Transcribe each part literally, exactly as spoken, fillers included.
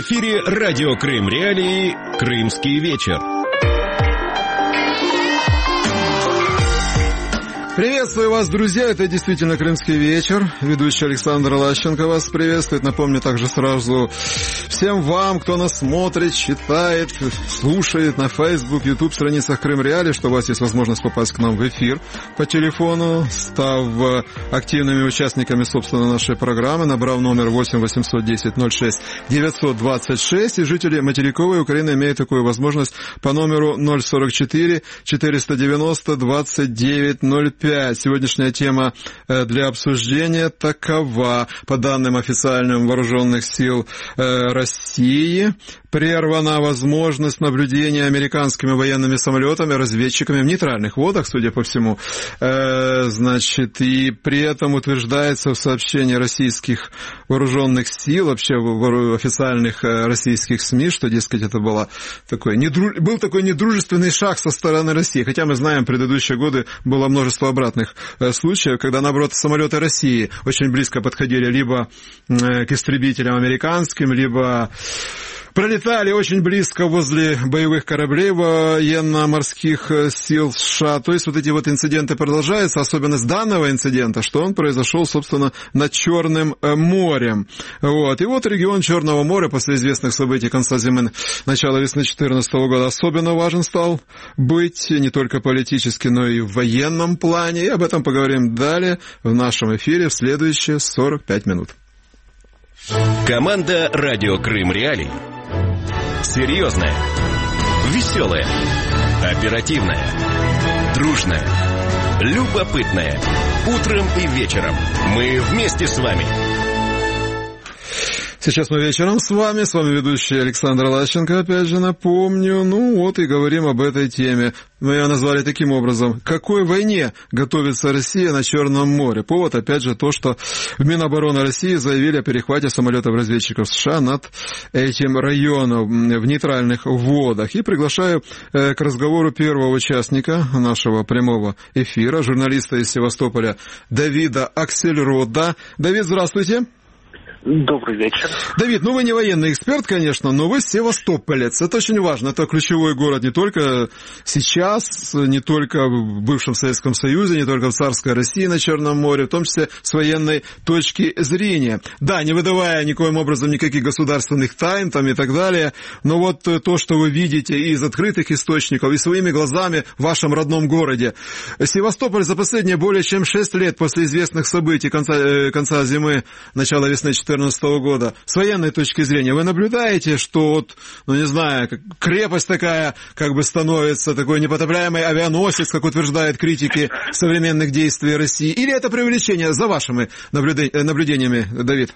эфире радио Крым Реалии «Крымский вечер». Приветствую вас, друзья, это действительно «Крымский вечер». Ведущий Александр Лащенко вас приветствует. Напомню также сразу всем вам, кто нас смотрит, читает, слушает на Facebook, YouTube страницах Крым Реалии, что у вас есть возможность попасть к нам в эфир по телефону, став активными участниками, собственно, нашей программы, набрав номер восемь восемьсот десять ноль шесть девятьсот двадцать шесть, и жители материковой Украины имеют такую возможность по номеру ноль сорок четыре четыреста девяносто двадцать девять ноль пять. Сегодняшняя тема для обсуждения такова. По данным официальным вооруженных сил России, прервана возможность наблюдения американскими военными самолетами, разведчиками в нейтральных водах, судя по всему. Значит, и при этом утверждается в сообщении российских вооруженных сил, вообще в официальных российских СМИ, что, дескать, это было такой, недру... был такой недружественный шаг со стороны России. Хотя мы знаем, в предыдущие годы было множество обратных случаев, когда, наоборот, самолеты России очень близко подходили либо к истребителям американским, либо пролетали очень близко возле боевых кораблей военно-морских сил США. То есть вот эти вот инциденты продолжаются. Особенность данного инцидента, что он произошел, собственно, над Черным морем. Вот. И вот регион Черного моря после известных событий конца зимы, начала весны две тысячи четырнадцатого года особенно важен стал быть не только политически, но и в военном плане. И об этом поговорим далее в нашем эфире в следующие сорок пять минут. Команда «Радио Крым Реалии». Серьезная, веселая, оперативная, дружная, любопытная. Утром и вечером мы вместе с вами. Сейчас мы вечером с вами, с вами ведущий Александр Лащенко, опять же напомню, ну вот и говорим об этой теме. Мы ее назвали таким образом: к какой войне готовится Россия на Черном море? Повод, опять же, то, что в Минобороны России заявили о перехвате самолетов-разведчиков США над этим районом в нейтральных водах. И приглашаю к разговору первого участника нашего прямого эфира, журналиста из Севастополя Давида Аксельрода. Давид, здравствуйте. Добрый вечер. Давид, ну вы не военный эксперт, конечно, но вы севастополец. Это очень важно. Это ключевой город не только сейчас, не только в бывшем Советском Союзе, не только в царской России на Черном море, в том числе с военной точки зрения. Да, не выдавая никоим образом никаких государственных тайн там и так далее, но вот то, что вы видите из открытых источников, и своими глазами в вашем родном городе. Севастополь за последние более чем шесть лет после известных событий конца, конца зимы, начала весны две тысячи четырнадцатого года, с военной точки зрения, вы наблюдаете, что вот, ну не знаю, крепость такая как бы становится, такой непотопляемый авианосец, как утверждают критики современных действий России, или это преувеличение за вашими наблюдениями, Давид?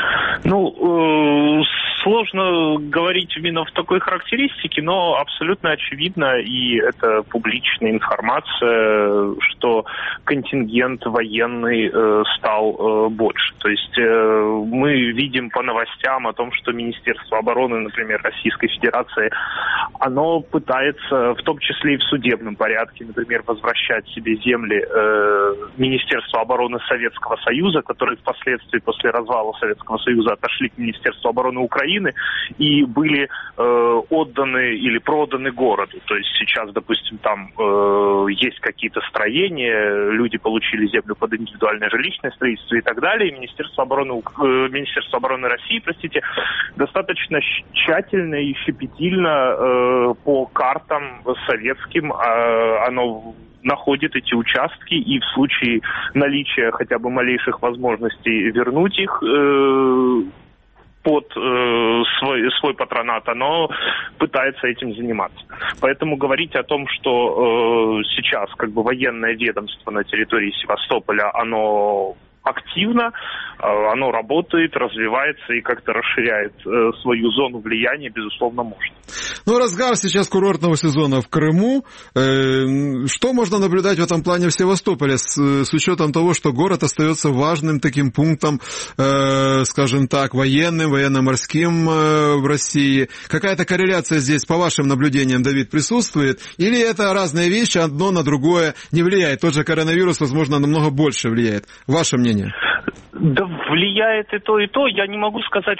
Ну, сложно говорить именно в такой характеристике, но абсолютно очевидно, и это публичная информация, что контингент военный э, стал э, больше. То есть э, мы видим по новостям о том, что Министерство обороны, например, Российской Федерации, оно пытается, в том числе и в судебном порядке, например, возвращать себе земли э, Министерства обороны Советского Союза, которые впоследствии после развала Советского Союза отошли к Министерству обороны Украины и были э, отданы или проданы городу. То есть сейчас, допустим, там э, есть какие-то строения, люди получили землю под индивидуальное жилищное строительство и так далее. И Министерство обороны, э, Министерство обороны России, простите, достаточно тщательно и щепетильно э, по картам советским э, оно находит эти участки, и в случае наличия хотя бы малейших возможностей вернуть их э, под э, свой, свой патронат, оно пытается этим заниматься. Поэтому говорить о том, что э, сейчас как бы военное ведомство на территории Севастополя, оно активно, оно работает, развивается и как-то расширяет э, свою зону влияния, безусловно, может. Ну, разгар сейчас курортного сезона в Крыму. Э, что можно наблюдать в этом плане в Севастополе, с, с учетом того, что город остается важным таким пунктом, э, скажем так, военным, военно-морским э, в России? Какая-то корреляция здесь, по вашим наблюдениям, Давид, присутствует? Или это разные вещи, одно на другое не влияет? Тот же коронавирус, возможно, намного больше влияет. Ваше мнение? Да, влияет и то, и то. Я не могу сказать,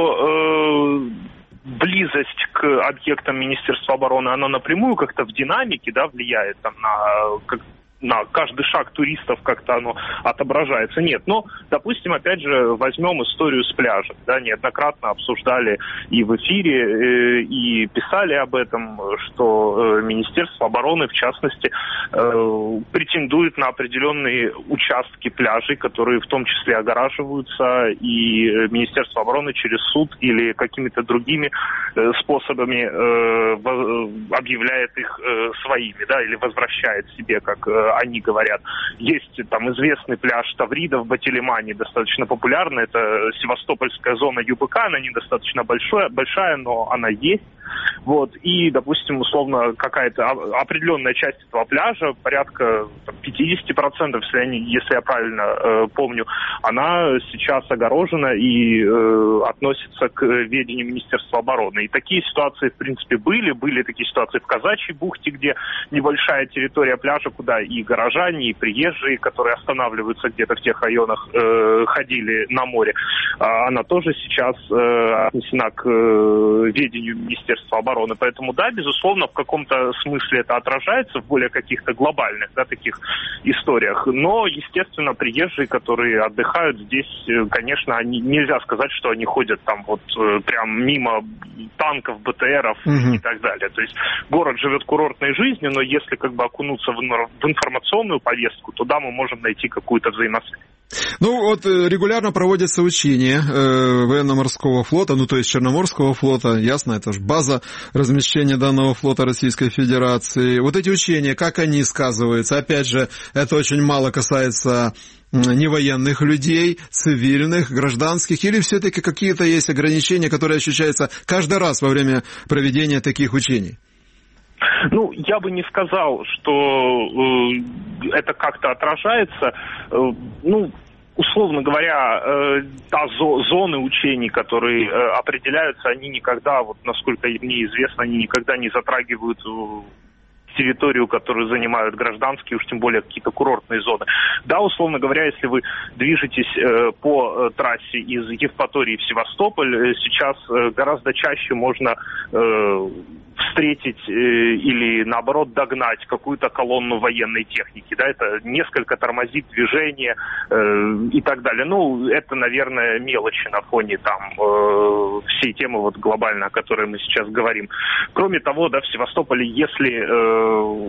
что э, близость к объектам Министерства обороны, она напрямую как-то в динамике, да, влияет там, на... Как, на каждый шаг туристов как-то оно отображается. Нет, но, допустим, опять же, возьмем историю с пляжем. Да, неоднократно обсуждали и в эфире, э, и писали об этом, что э, Министерство обороны, в частности, э, претендует на определенные участки пляжей, которые в том числе огораживаются, и Министерство обороны через суд или какими-то другими э, способами э, в, объявляет их э, своими, да, или возвращает себе, как э, они говорят. Есть там известный пляж Таврида в Батилимане, достаточно популярный. Это севастопольская зона ЮБК, она недостаточно большая, большая, но она есть. Вот. И, допустим, условно, какая-то определенная часть этого пляжа, порядка там, пятьдесят процентов, если я, не, если я правильно э, помню, она сейчас огорожена и э, относится к ведению Министерства обороны. И такие ситуации, в принципе, были. Были такие ситуации в Казачьей бухте, где небольшая территория пляжа, куда и горожане, и приезжие, которые останавливаются где-то в тех районах, э, ходили на море. Она тоже сейчас э, отнесена к э, ведению Министерства обороны. Поэтому, да, безусловно, в каком-то смысле это отражается в более каких-то глобальных, да, таких историях. Но, естественно, приезжие, которые отдыхают здесь, конечно, они, нельзя сказать, что они ходят там вот прям мимо танков, БТРов mm-hmm. и так далее. То есть город живет курортной жизнью, но если как бы окунуться в, в информационную повестку, то да, мы можем найти какую-то взаимосвязь. Ну, вот регулярно проводятся учения э, военно-морского флота, ну, то есть Черноморского флота, ясно, это же база размещения данного флота Российской Федерации. Вот эти учения, как они сказываются? Опять же, это очень мало касается невоенных людей, цивильных, гражданских, или все-таки какие-то есть ограничения, которые ощущаются каждый раз во время проведения таких учений? Ну, я бы не сказал, что э, это как-то отражается. Э, ну, условно говоря, э, та зо- зоны учений, которые э, определяются, они никогда, вот насколько мне известно, они никогда не затрагивают территорию, которую занимают гражданские, уж тем более какие-то курортные зоны. Да, условно говоря, если вы движетесь э, по э, трассе из Евпатории в Севастополь, э, сейчас э, гораздо чаще можно э, встретить э, или, наоборот, догнать какую-то колонну военной техники. Да, это несколько тормозит движение э, и так далее. Ну, это, наверное, мелочи на фоне там э, всей темы вот глобально, о которой мы сейчас говорим. Кроме того, да, в Севастополе, если э,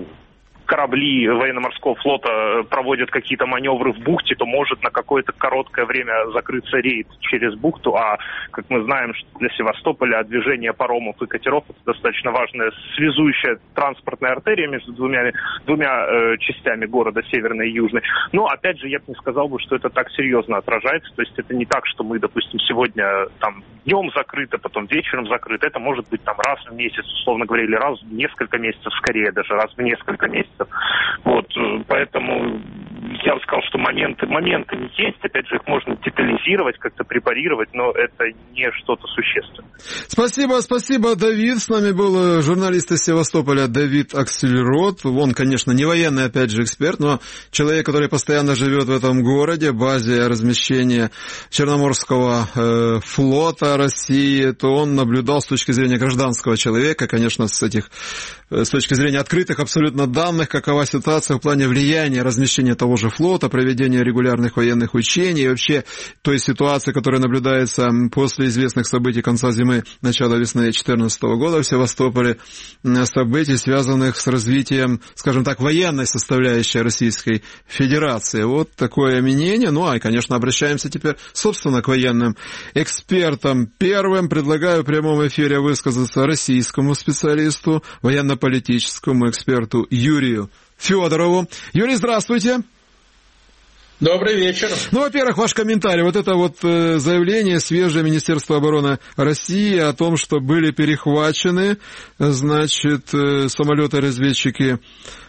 корабли военно-морского флота проводят какие-то маневры в бухте, то может на какое-то короткое время закрыться рейд через бухту, а, как мы знаем, что для Севастополя движение паромов и катеров – это достаточно важная связующая транспортная артерия между двумя, двумя э, частями города, северной и южной. Но, опять же, я бы не сказал бы, что это так серьезно отражается, то есть это не так, что мы, допустим, сегодня там днем закрыто, потом вечером закрыто, это может быть там раз в месяц, условно говоря, или раз в несколько месяцев, скорее даже раз в несколько месяцев. Вот, поэтому я бы сказал, что моменты, моменты есть, опять же, их можно детализировать, как-то препарировать, но это не что-то существенное. Спасибо, спасибо, Давид. С нами был журналист из Севастополя Давид Аксельрод. Он, конечно, не военный, опять же, эксперт, но человек, который постоянно живет в этом городе, базе размещения Черноморского э, флота России, то он наблюдал с точки зрения гражданского человека, конечно, с этих, с точки зрения открытых абсолютно данных, какова ситуация в плане влияния размещения того же флота, проведения регулярных военных учений и вообще той ситуации, которая наблюдается после известных событий конца зимы, начала весны две тысячи четырнадцатого года в Севастополе, событий, связанных с развитием, скажем так, военной составляющей Российской Федерации. Вот такое мнение. Ну, а, и, конечно, обращаемся теперь, собственно, к военным экспертам. Первым предлагаю в прямом эфире высказаться российскому специалисту, военно-политическому эксперту Юрию Федорову. Юрий, здравствуйте. Добрый вечер. Ну, во-первых, ваш комментарий. Вот это вот э, заявление свежее Министерства обороны России о том, что были перехвачены, значит, э, самолеты-разведчики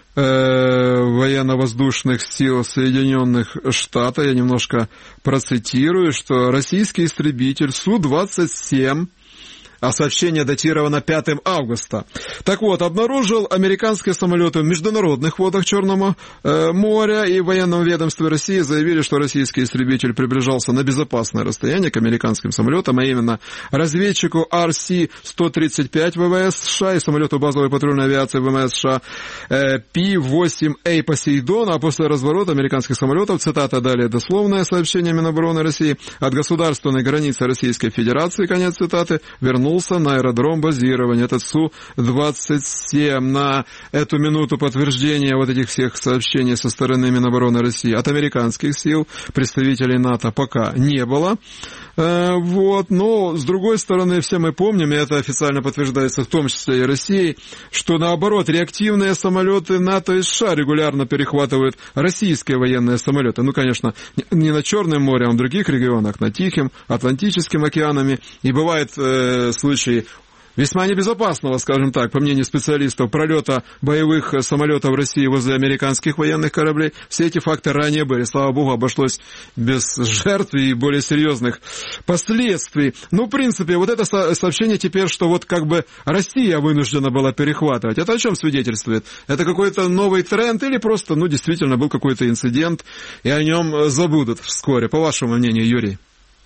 э, военно-воздушных сил Соединенных Штатов. Я немножко процитирую, что российский истребитель Су двадцать семь а сообщение датировано пятого августа. Так вот, обнаружил американские самолеты в международных водах Черного э, моря, и в военном ведомстве России заявили, что российский истребитель приближался на безопасное расстояние к американским самолетам, а именно разведчику ар си сто тридцать пять ВВС США и самолету базовой патрульной авиации ВМС США э, пи восемь эй Посейдон, а после разворота американских самолетов, цитата далее дословное сообщение Минобороны России, от государственной границы Российской Федерации, конец цитаты, вернулся на аэродром базирования. Это Су двадцать семь. На эту минуту подтверждения вот этих всех сообщений со стороны Минобороны России от американских сил, представителей НАТО, пока не было. Вот. Но, с другой стороны, все мы помним, и это официально подтверждается в том числе и Россией, что, наоборот, реактивные самолеты НАТО и США регулярно перехватывают российские военные самолеты. Ну, конечно, не на Черном море, а в других регионах, на Тихом, Атлантическим океанами. И бывают э, случаи весьма небезопасного, скажем так, по мнению специалистов, пролета боевых самолетов в России возле американских военных кораблей. Все эти факты ранее были. Слава богу, обошлось без жертв и более серьезных последствий. Ну, в принципе, вот это сообщение теперь, что вот как бы Россия вынуждена была перехватывать. Это о чем свидетельствует? Это какой-то новый тренд или просто, ну, действительно был какой-то инцидент, и о нем забудут вскоре? По вашему мнению, Юрий?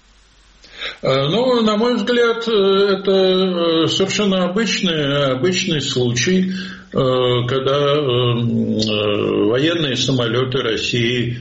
Ну, на мой взгляд, это совершенно обычный, обычный случай, когда военные самолеты России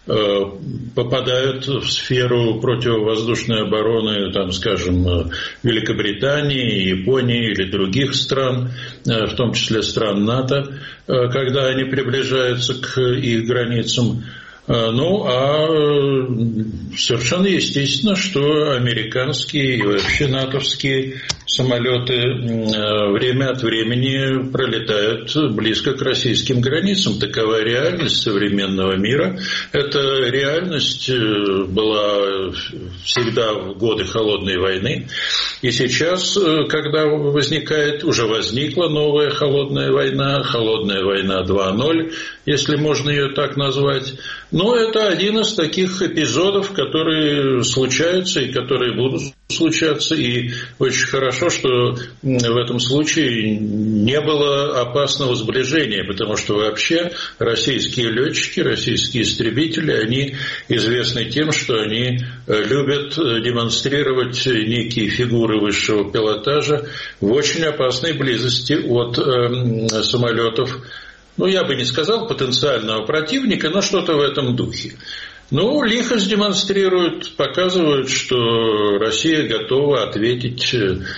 попадают в сферу противовоздушной обороны, там, скажем, Великобритании, Японии или других стран, в том числе стран НАТО, когда они приближаются к их границам. Ну, а совершенно естественно, что американские и вообще натовские самолеты время от времени пролетают близко к российским границам. Такова реальность современного мира. Эта реальность была всегда в годы Холодной войны. И сейчас, когда возникает, уже возникла новая Холодная война, Холодная война два ноль, если можно ее так назвать. Но это один из таких эпизодов, которые случаются и которые будут случаться. И очень хорошо, что в этом случае не было опасного сближения, потому что вообще российские летчики, российские истребители, они известны тем, что они любят демонстрировать некие фигуры высшего пилотажа в очень опасной близости от э, самолетов. Ну, я бы не сказал потенциального противника, но что-то в этом духе. Ну, лихо демонстрируют, показывают, что Россия готова ответить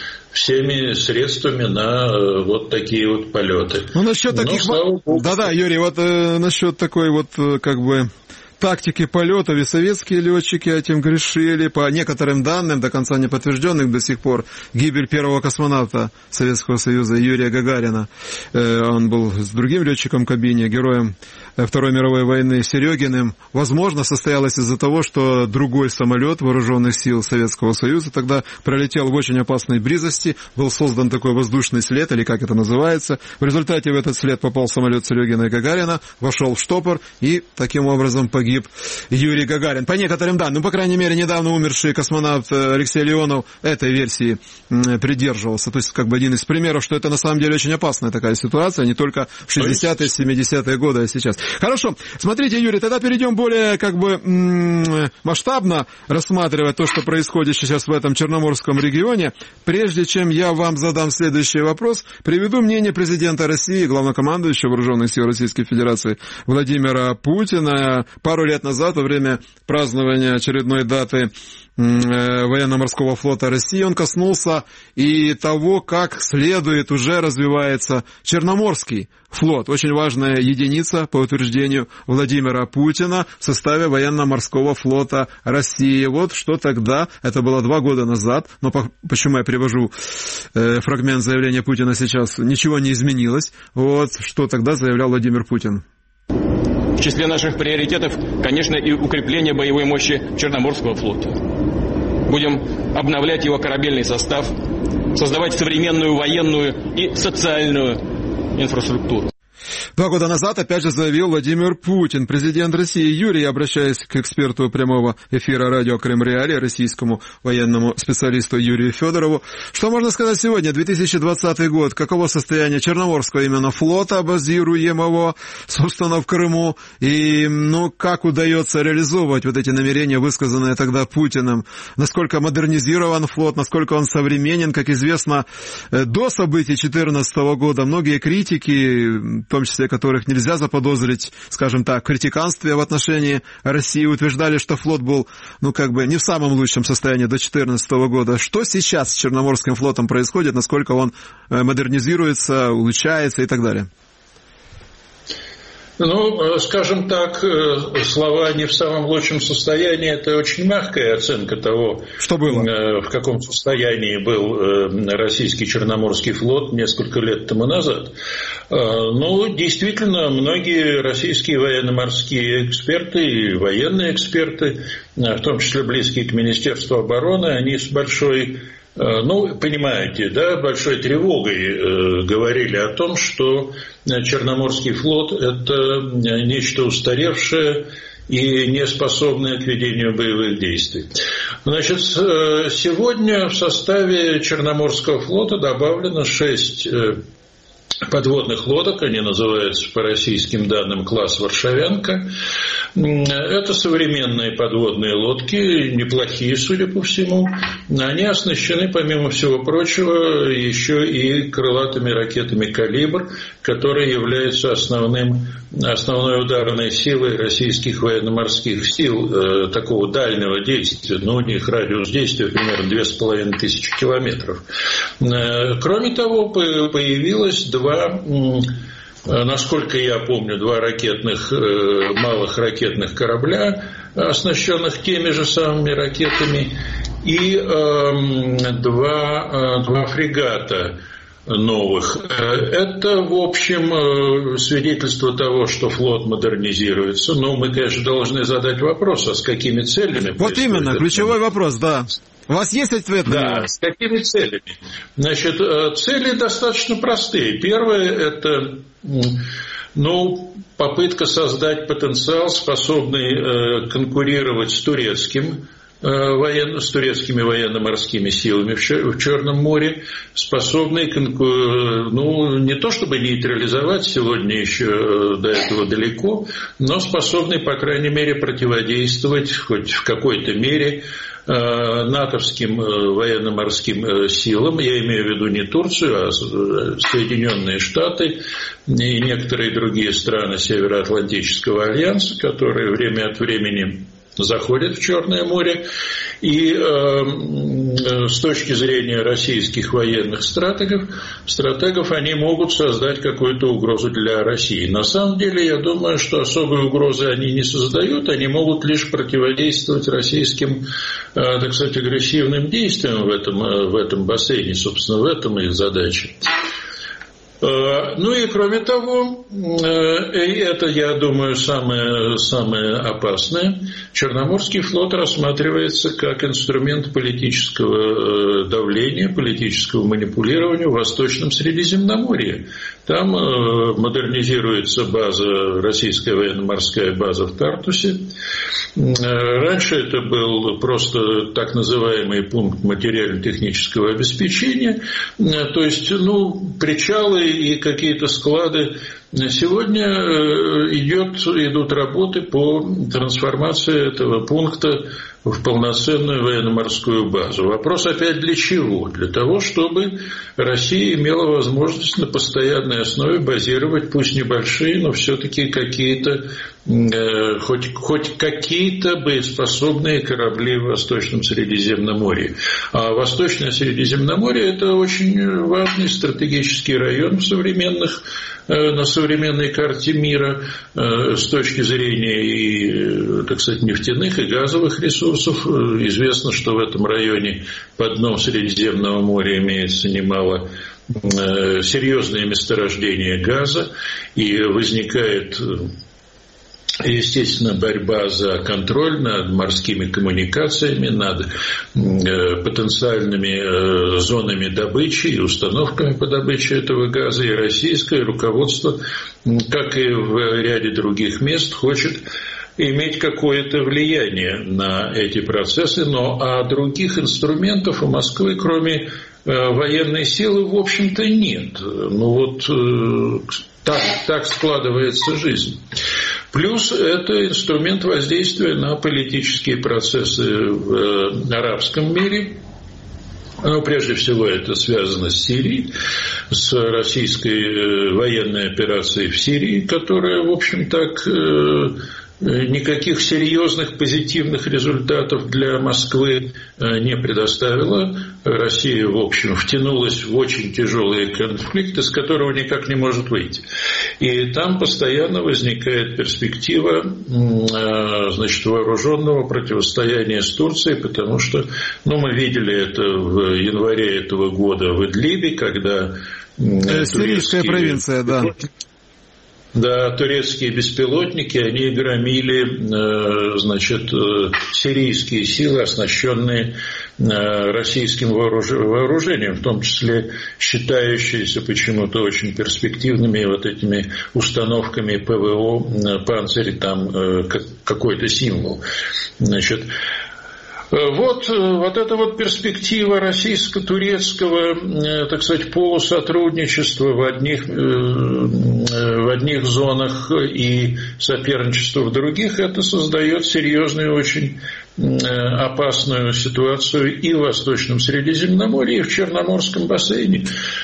всеми средствами на вот такие вот полеты. Ну, насчет таких... Да-да, Юрий, вот э, насчет такой вот, как бы... тактики полетов, и советские летчики этим грешили. По некоторым данным, до конца не подтвержденных до сих пор, гибель первого космонавта Советского Союза Юрия Гагарина. Он был с другим летчиком в кабине, героем Второй мировой войны Серегиным. Возможно, состоялось из-за того, что другой самолет вооруженных сил Советского Союза тогда пролетел в очень опасной близости. Был создан такой воздушный след, или как это называется. В результате в этот след попал самолет Серегина и Гагарина, вошел в штопор и таким образом погиб Погиб Юрий Гагарин. По некоторым данным, ну, по крайней мере, недавно умерший космонавт Алексей Леонов этой версии придерживался. То есть, как бы один из примеров, что это на самом деле очень опасная такая ситуация, не только в шестидесятые, семидесятые годы, а сейчас. Хорошо. Смотрите, Юрий, тогда перейдем более, как бы, масштабно рассматривать то, что происходит сейчас в этом Черноморском регионе. Прежде чем я вам задам следующий вопрос, приведу мнение президента России, главнокомандующего Вооруженных сил Российской Федерации Владимира Путина. Пару лет назад, во время празднования очередной даты военно-морского флота России, он коснулся и того, как следует уже развивается Черноморский флот. Очень важная единица, по утверждению Владимира Путина, в составе военно-морского флота России. Вот что тогда, это было два года назад, но по, почему я привожу э, фрагмент заявления Путина сейчас, ничего не изменилось. Вот что тогда заявлял Владимир Путин. В числе наших приоритетов, конечно, и укрепление боевой мощи Черноморского флота. Будем обновлять его корабельный состав, создавать современную военную и социальную инфраструктуру. Два года назад опять же заявил Владимир Путин, президент России. Юрий, обращаясь к эксперту прямого эфира радио Крым Реалии, российскому военному специалисту Юрию Федорову, что можно сказать сегодня, две тысячи двадцатый год, каково состояние Черноморского именно флота, базируемого, собственно, в Крыму, и, ну, как удается реализовывать вот эти намерения, высказанные тогда Путиным, насколько модернизирован флот, насколько он современен. Как известно, до событий две тысячи четырнадцатого года многие критики, в том числе которых нельзя заподозрить, скажем так, в критиканстве в отношении России, утверждали, что флот был, ну, как бы не в самом лучшем состоянии до две тысячи четырнадцатого года. Что сейчас с Черноморским флотом происходит, насколько он модернизируется, улучшается и так далее? Ну, скажем так, слова «не в самом лучшем состоянии» – это очень мягкая оценка того, что было? В каком состоянии был российский Черноморский флот несколько лет тому назад. Ну, действительно, многие российские военно-морские эксперты и военные эксперты, в том числе близкие к Министерству обороны, они с большой... Ну, понимаете, да, большой тревогой э, говорили о том, что Черноморский флот – это нечто устаревшее и не способное к ведению боевых действий. Значит, сегодня в составе Черноморского флота добавлено шесть подводных лодок, они называются по российским данным класс «Варшавянка». Это современные подводные лодки, неплохие, судя по всему. Они оснащены, помимо всего прочего, еще и крылатыми ракетами «Калибр», которые являются основным, основной ударной силой российских военно-морских сил э, такого дальнего действия. Но у них радиус действия примерно две с половиной тысячи километров. Э, кроме того, появилось два... Насколько я помню, два ракетных, малых ракетных корабля, оснащенных теми же самыми ракетами, и э, два, два фрегата новых. Это, в общем, свидетельство того, что флот модернизируется. Но мы, конечно, должны задать вопрос, а с какими целями? Вот именно, ключевой вопрос, да. У вас есть ответ на него? Да, с какими целями? Значит, цели достаточно простые. Первое – это, ну, попытка создать потенциал, способный конкурировать с турецким, военно, с турецкими военно-морскими силами в Черном море, способный, ну, не то чтобы нейтрализовать, сегодня еще до этого далеко, но способный, по крайней мере, противодействовать хоть в какой-то мере натовским военно-морским силам, я имею в виду не Турцию, а Соединенные Штаты и некоторые другие страны Североатлантического альянса, которые время от времени заходят в Черное море, и э, с точки зрения российских военных стратегов, стратегов, они могут создать какую-то угрозу для России. На самом деле, я думаю, что особой угрозы они не создают, они могут лишь противодействовать российским, э, так сказать, агрессивным действиям в этом, э, в этом бассейне, собственно, в этом их задача. Ну и кроме того, и это, я думаю, самое, самое опасное, Черноморский флот рассматривается как инструмент политического давления, политического манипулирования в Восточном Средиземноморье. Там модернизируется база, российская военно-морская база в Тартусе. Раньше это был просто так называемый пункт материально-технического обеспечения, то есть, ну, причалы и какие-то склады. Сегодня идет, идут работы по трансформации этого пункта в полноценную военно-морскую базу. Вопрос опять для чего? Для того, чтобы Россия имела возможность на постоянной основе базировать, пусть небольшие, но все-таки какие-то, э, хоть, хоть какие-то боеспособные корабли в Восточном Средиземноморье. А Восточное Средиземноморье – это очень важный стратегический район в современных, э, на современной карте мира э, с точки зрения и, так сказать, нефтяных и газовых ресурсов. Известно, что в этом районе под дном Средиземного моря имеется немало э, серьезные месторождения газа, и возникает естественно, борьба за контроль над морскими коммуникациями, над э, потенциальными э, зонами добычи и установками по добыче этого газа. И российское руководство, как и в ряде других мест, хочет иметь какое-то влияние на эти процессы, но а других инструментов у Москвы, кроме э, военной силы, в общем-то, нет. Ну вот э, так, так складывается жизнь. Плюс это инструмент воздействия на политические процессы в э, арабском мире. Ну, прежде всего, это связано с Сирией, с российской военной операцией в Сирии, которая, в общем, так... Э, никаких серьезных позитивных результатов для Москвы не предоставила. Россия, в общем, втянулась в очень тяжелый конфликт, из которого никак не может выйти. И там постоянно возникает перспектива, значит, вооруженного противостояния с Турцией, потому что, ну, мы видели это в январе этого года в Идлибе, когда... Сирийская провинция, да. Да, турецкие беспилотники, они громили, значит, сирийские силы, оснащенные российским вооружением, в том числе считающиеся почему-то очень перспективными вот этими установками ПВО, «Панцирь», там какой-то символ. Значит, Вот, вот эта вот перспектива российско-турецкого, так сказать, полусотрудничества в одних, в одних зонах и соперничества в других, это создает серьезную, очень опасную ситуацию и в Восточном Средиземноморье, и в Черноморском бассейне.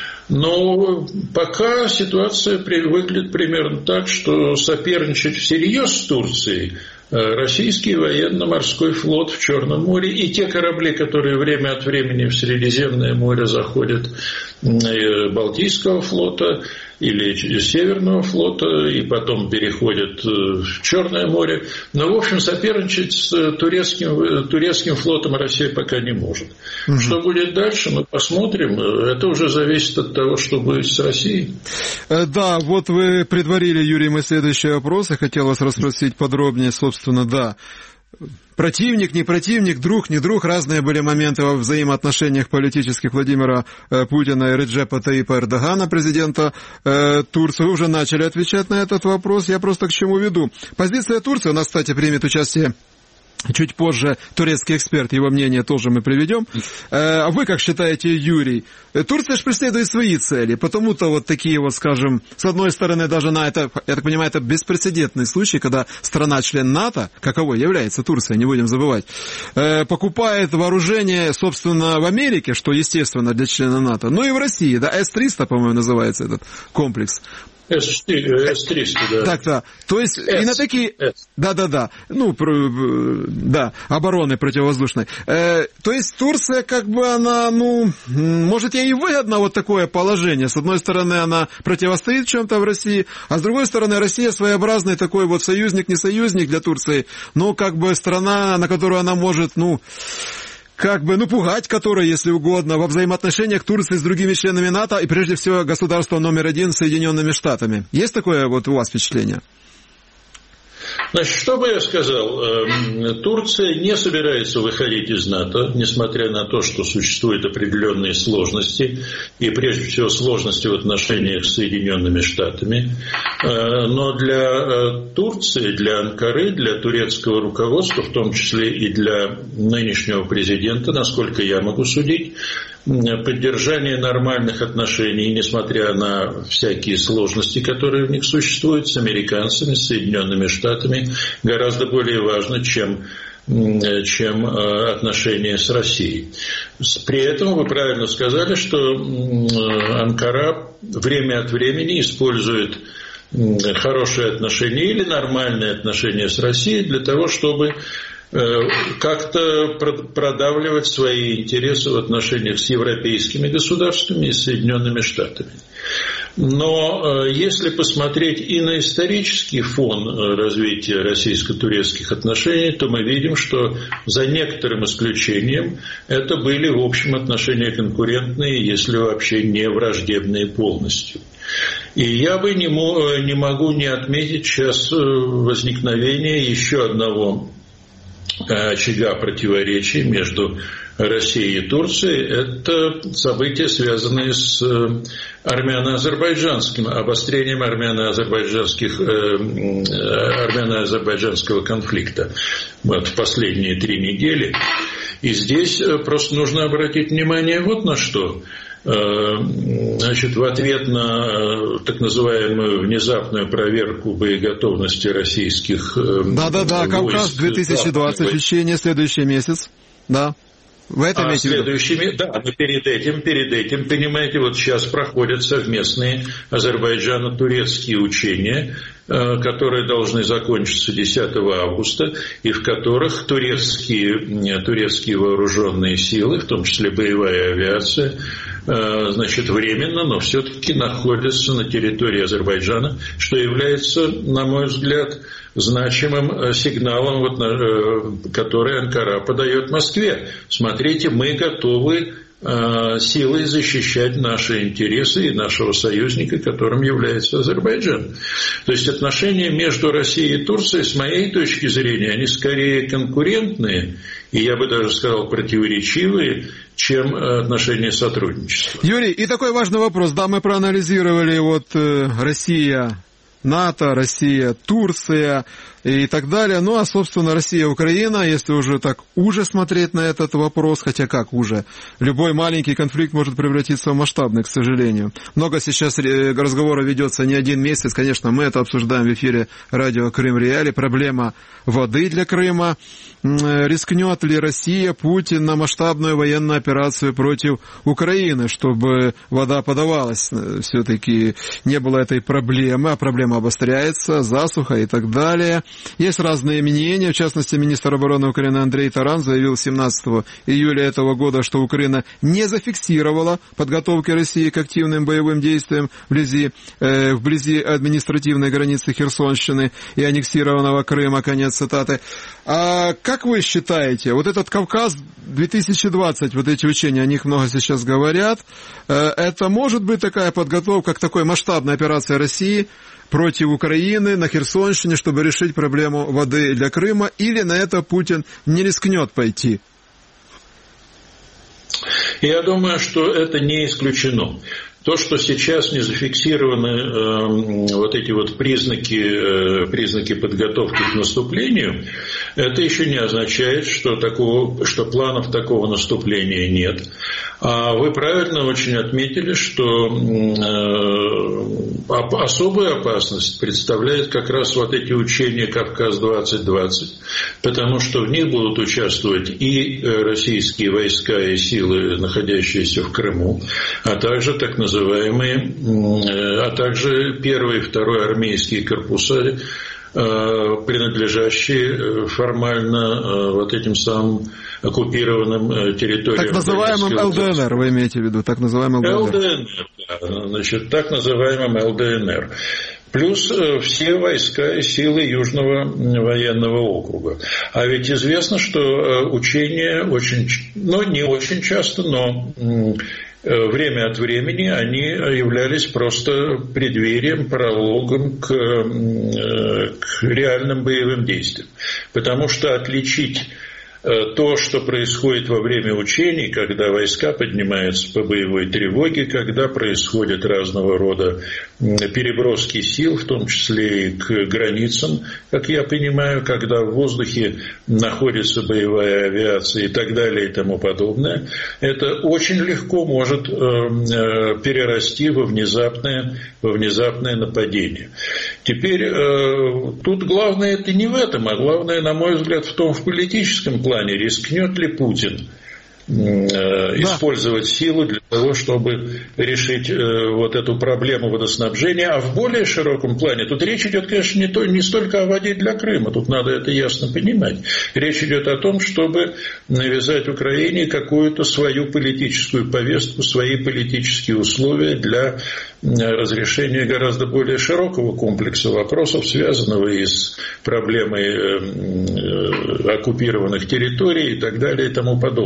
Но пока ситуация выглядит примерно так, что соперничать всерьез с Турцией российский военно-морской флот в Черном море и те корабли, которые время от времени в Средиземное море заходят, Балтийского флота или Северного флота, и потом переходят в Черное море. Но, в общем, соперничать с турецким, турецким флотом Россия пока не может. Угу. Что будет дальше, мы посмотрим. Это уже зависит от того, что будет с Россией. Да, вот вы предварили, Юрий, мой следующий вопрос. Я хотел вас расспросить подробнее, собственно, да. Противник, не противник, друг, не друг. Разные были моменты во взаимоотношениях политических Владимира Путина и Реджепа Таипа Эрдогана, президента э, Турции. Вы уже начали отвечать на этот вопрос. Я просто к чему веду. Позиция Турции, у нас, кстати, примет участие чуть позже турецкий эксперт, его мнение тоже мы приведем. А вы как считаете, Юрий? Турция же преследует свои цели, потому-то вот такие вот, скажем, с одной стороны, даже на это, я так понимаю, это беспрецедентный случай, когда страна-член НАТО, каковой является Турция, не будем забывать, покупает вооружение, собственно, в Америке, что естественно для члена НАТО, но и в России, да, эс триста, по-моему, называется этот комплекс. эс триста, да. Так, да. То есть, S, и на такие... S. Да-да-да. Ну, да, обороны противовоздушной. Э, то есть, Турция, как бы она, ну, может, ей и выгодно вот такое положение. С одной стороны, она противостоит чем-то в России, а с другой стороны, Россия своеобразный такой вот союзник, не союзник для Турции, но как бы страна, на которую она может, ну... как бы, ну, пугать которой, если угодно, во взаимоотношениях Турции с другими членами НАТО и, прежде всего, государством номер один Соединенными Штатами. Есть такое вот у вас впечатление? Значит, что бы я сказал? Турция не собирается выходить из НАТО, несмотря на то, что существуют определенные сложности, и прежде всего сложности в отношениях с Соединенными Штатами. Но для Турции, для Анкары, для турецкого руководства, в том числе и для нынешнего президента, насколько я могу судить, поддержание нормальных отношений, несмотря на всякие сложности, которые в них существуют, с американцами, с Соединенными Штатами, гораздо более важно, чем, чем отношения с Россией. При этом вы правильно сказали, что Анкара время от времени использует хорошие отношения или нормальные отношения с Россией для того, чтобы как-то продавливать свои интересы в отношениях с европейскими государствами и Соединенными Штатами. Но если посмотреть и на исторический фон развития российско-турецких отношений, то мы видим, что за некоторым исключением это были, в общем, отношения конкурентные, если вообще не враждебные полностью. И я бы не, не могу не отметить сейчас возникновение еще одного очага противоречий между Россией и Турцией. Это события, связанные с армяно-азербайджанским, обострением армяно-азербайджанских, армяно-азербайджанского конфликта вот, в последние три недели. И здесь просто нужно обратить внимание вот на что. Значит, в ответ на так называемую внезапную проверку боеготовности российских Да-да-да, Кавказ две тысячи двадцать, учение следующий месяц, да. В этом а следующими, да, но перед этим, перед этим, понимаете, вот сейчас проходят совместные азербайджано-турецкие учения, которые должны закончиться десятого августа, и в которых турецкие, турецкие вооруженные силы, в том числе боевая авиация, значит, временно, но все-таки находятся на территории Азербайджана, что является, на мой взгляд, значимым сигналом, вот, который Анкара подает Москве. Смотрите, мы готовы силой защищать наши интересы и нашего союзника, которым является Азербайджан. То есть отношения между Россией и Турцией, с моей точки зрения, они скорее конкурентные, и я бы даже сказал противоречивые, чем отношения сотрудничества. Юрий, и такой важный вопрос. Да, мы проанализировали вот э, Россия, НАТО, Россия, Турция и так далее. Ну, а, собственно, Россия, Украина, если уже так уже смотреть на этот вопрос, хотя как уже, любой маленький конфликт может превратиться в масштабный, к сожалению. Много сейчас разговора ведется не один месяц. Конечно, мы это обсуждаем в эфире радио Крым Реали. Проблема воды для Крыма. Рискнет ли Россия, Путин на масштабную военную операцию против Украины, чтобы вода подавалась? Все-таки не было этой проблемы, а проблема обостряется, засуха и так далее. Есть разные мнения. В частности, министр обороны Украины Андрей Таран заявил семнадцатого июля этого года, что Украина не зафиксировала подготовки России к активным боевым действиям вблизи, э, вблизи административной границы Херсонщины и аннексированного Крыма. Конец цитаты. А как вы считаете, вот этот Кавказ две тысячи двадцать, вот эти учения, о них много сейчас говорят, это может быть такая подготовка к такой масштабной операции России против Украины на Херсонщине, чтобы решить проблему воды для Крыма, или на это Путин не рискнет пойти? Я думаю, что это не исключено. То, что сейчас не зафиксированы э, вот эти вот признаки, э, признаки подготовки к наступлению, это еще не означает, что, такого, что планов такого наступления нет. А вы правильно очень отметили, что э, особую опасность представляет как раз вот эти учения «Кавказ двадцать двадцать», потому что в них будут участвовать и российские войска и силы, находящиеся в Крыму, а также так называемые а также первый и второй армейские корпуса, принадлежащие формально вот этим самым оккупированным территориям. Так называемым ЛДНР, вы имеете в виду, так называемым ЛДНР. ЛДНР, да, значит, так называемым ЛДНР. Плюс все войска и силы Южного военного округа. А ведь известно, что учения очень, ну не очень часто, но время от времени они являлись просто преддверием, прологом к, к реальным боевым действиям. Потому что отличить то, что происходит во время учений, когда войска поднимаются по боевой тревоге, когда происходят разного рода переброски сил, в том числе и к границам, как я понимаю, когда в воздухе находится боевая авиация и так далее и тому подобное, это очень легко может перерасти во внезапное, во внезапное нападение. Теперь тут главное это не в этом, а главное, на мой взгляд, в том, в политическом плане, рискнет ли Путин использовать силу для того, чтобы решить вот эту проблему водоснабжения, а в более широком плане, тут речь идет, конечно, не, то, не столько о воде для Крыма, тут надо это ясно понимать. Речь идет о том, чтобы навязать Украине какую-то свою политическую повестку, свои политические условия для разрешения гораздо более широкого комплекса вопросов, связанного и с проблемой оккупированных территорий и так далее и тому подобное.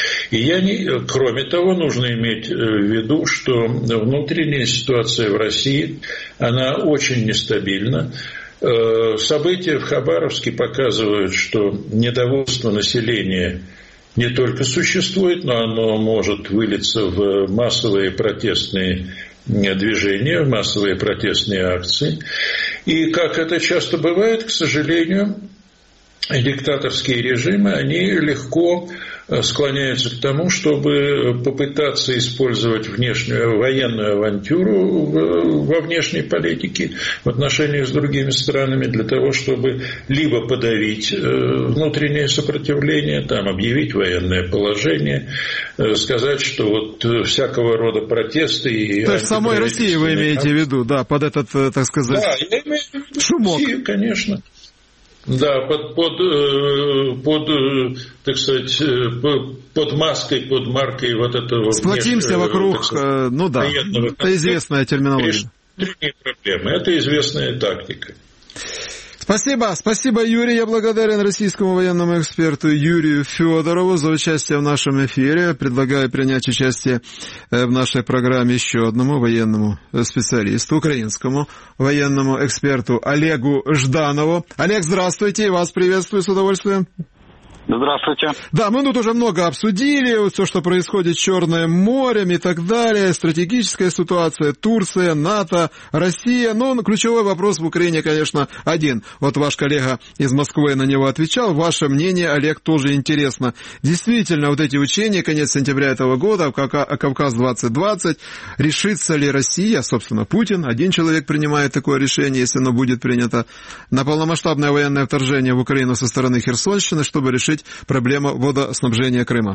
И я не, кроме того, нужно иметь в виду, что внутренняя ситуация в России, она очень нестабильна. События в Хабаровске показывают, что недовольство населения не только существует, но оно может вылиться в массовые протестные движения, в массовые протестные акции. И, как это часто бывает, к сожалению, диктаторские режимы, они легко склоняются к тому, чтобы попытаться использовать внешнюю военную авантюру во внешней политике в отношениях с другими странами для того, чтобы либо подавить внутреннее сопротивление, там, объявить военное положение, сказать, что вот всякого рода протесты... И то есть в самой России вы имеете в виду, да, под этот, так сказать, да, я имею в виду шумок. Россию, конечно. Да, под, под, под, так сказать, под маской, под маркой вот этого... Сплотимся вокруг, сказать, ну да, это известная терминология. Другие проблемы, это известная тактика. Спасибо, спасибо, Юрий. Я благодарен российскому военному эксперту Юрию Федорову за участие в нашем эфире. Предлагаю принять участие в нашей программе еще одному военному специалисту, украинскому военному эксперту Олегу Жданову. Олег, здравствуйте, вас приветствую с удовольствием. Здравствуйте. Да, мы тут уже много обсудили, вот все, что происходит с Черным морем и так далее, стратегическая ситуация, Турция, НАТО, Россия. Но ключевой вопрос в Украине, конечно, один. Вот ваш коллега из Москвы на него отвечал. Ваше мнение, Олег, тоже интересно. Действительно, вот эти учения, конец сентября этого года, Кавказ двадцать двадцать, решится ли Россия, собственно, Путин, один человек принимает такое решение, если оно будет принято, на полномасштабное военное вторжение в Украину со стороны Херсонщины, чтобы решить проблема водоснабжения Крыма?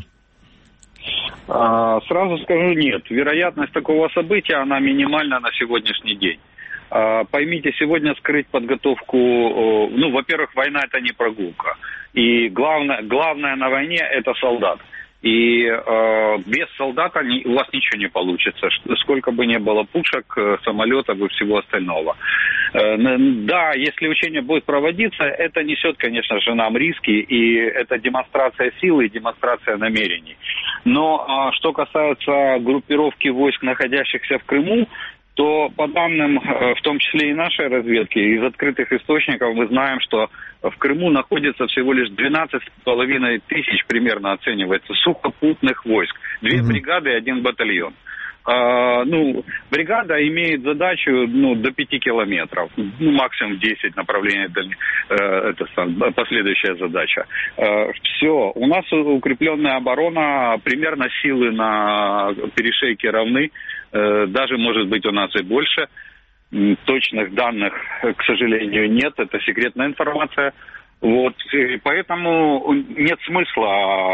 Сразу скажу нет. Вероятность такого события, она минимальна на сегодняшний день. Поймите, сегодня скрыть подготовку... Ну, во-первых, война – это не прогулка. И главное, главное на войне – это солдат. И э, без солдата не, у вас ничего не получится, сколько бы ни было пушек, самолетов и всего остального. Э, да, если учение будет проводиться, это несет, конечно же, нам риски, и это демонстрация силы и демонстрация намерений. Но э, что касается группировки войск, находящихся в Крыму, то по данным, в том числе и нашей разведки, из открытых источников мы знаем, что в Крыму находится всего лишь двенадцать с половиной тысяч, примерно оценивается, сухопутных войск. Две mm-hmm. бригады и один батальон. А, ну, бригада имеет задачу ну, до пяти километров, ну, максимум десять направлений, это последующая задача. А, все, у нас укрепленная оборона, примерно силы на перешейке равны, даже, может быть, у нас и больше. Точных данных, к сожалению, нет, это секретная информация. Вот, и поэтому нет смысла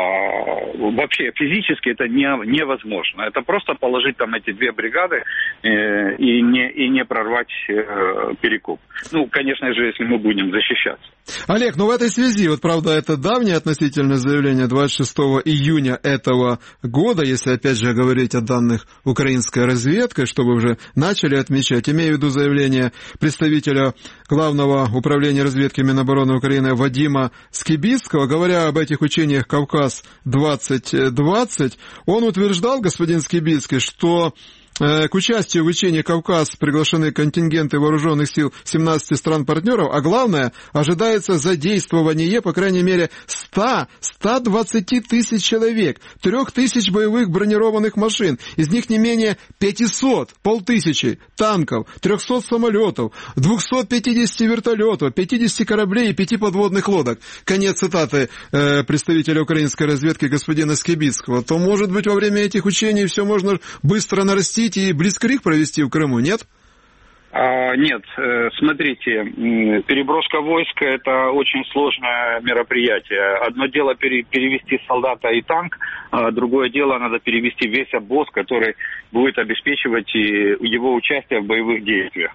вообще физически это не, невозможно. Это просто положить там эти две бригады э, и, не, и не прорвать э, перекоп. Ну, конечно же, если мы будем защищаться. Олег, ну в этой связи, вот правда, это давнее относительное заявление двадцать шестого июня этого года, если опять же говорить о данных украинской разведкой, чтобы уже начали отмечать, имею в виду заявление представителя Главного управления разведки Минобороны Украины Вадима Скибицкого, говоря об этих учениях Кавказ двадцать двадцать, он утверждал, господин Скибицкий, что к участию в учении «Кавказ» приглашены контингенты вооруженных сил семнадцати стран-партнеров, а главное, ожидается задействование, по крайней мере, ста - ста двадцати тысяч человек, трех тысяч боевых бронированных машин, из них не менее пятисот, полтысячи танков, трехсот самолетов, двухсот пятидесяти вертолетов, пятидесяти кораблей и пяти подводных лодок. Конец цитаты э, представителя украинской разведки господина Скибицкого. То, может быть, во время этих учений все можно быстро нарастить и блицкриг провести в Крыму, нет? А, нет, смотрите, переброска войск – это очень сложное мероприятие. Одно дело перевести солдата и танк, а другое дело надо перевести весь обоз, который будет обеспечивать его участие в боевых действиях.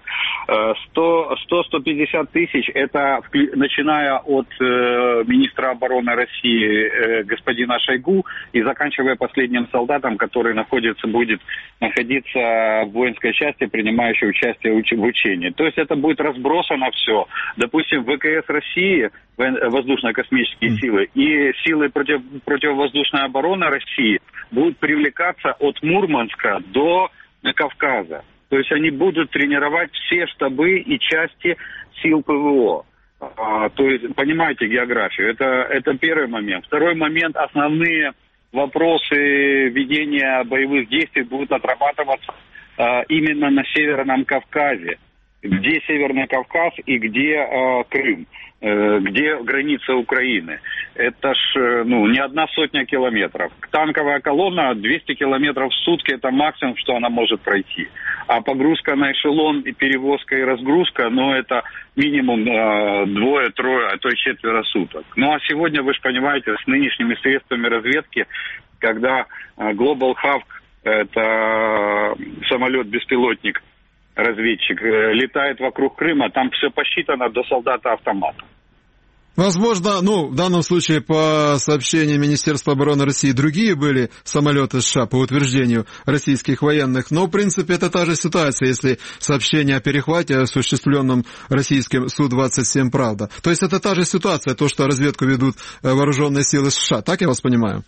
сто - сто пятьдесят тысяч – это начиная от министра обороны России господина Шойгу и заканчивая последним солдатом, который находится, будет находиться в воинской части, принимающей участие в учении. в учении. То есть это будет разбросано все. Допустим, ВКС России, воздушно-космические силы, и силы против, противовоздушной обороны России будут привлекаться от Мурманска до Кавказа. То есть они будут тренировать все штабы и части сил ПВО. А, то есть, понимаете географию. Это, это первый момент. Второй момент. Основные вопросы ведения боевых действий будут отрабатываться а, именно на Северном Кавказе. Где Северный Кавказ и где а, Крым. Где граница Украины. Это ж, ну, не одна сотня километров. Танковая колонна двести километров в сутки, это максимум, что она может пройти. А погрузка на эшелон и перевозка и разгрузка, ну, это минимум э, двое-трое, а то и четверо суток. Ну, а сегодня, вы же понимаете, с нынешними средствами разведки, когда э, Global Hawk, это самолет-беспилотник, разведчик, летает вокруг Крыма, там все посчитано до солдата-автомата. Возможно, ну, в данном случае, по сообщению Министерства обороны России, другие были самолеты США, по утверждению российских военных, но, в принципе, это та же ситуация, если сообщение о перехвате, осуществленном российским Су двадцать семь «Правда». То есть это та же ситуация, то, что разведку ведут вооруженные силы США, так я вас понимаю?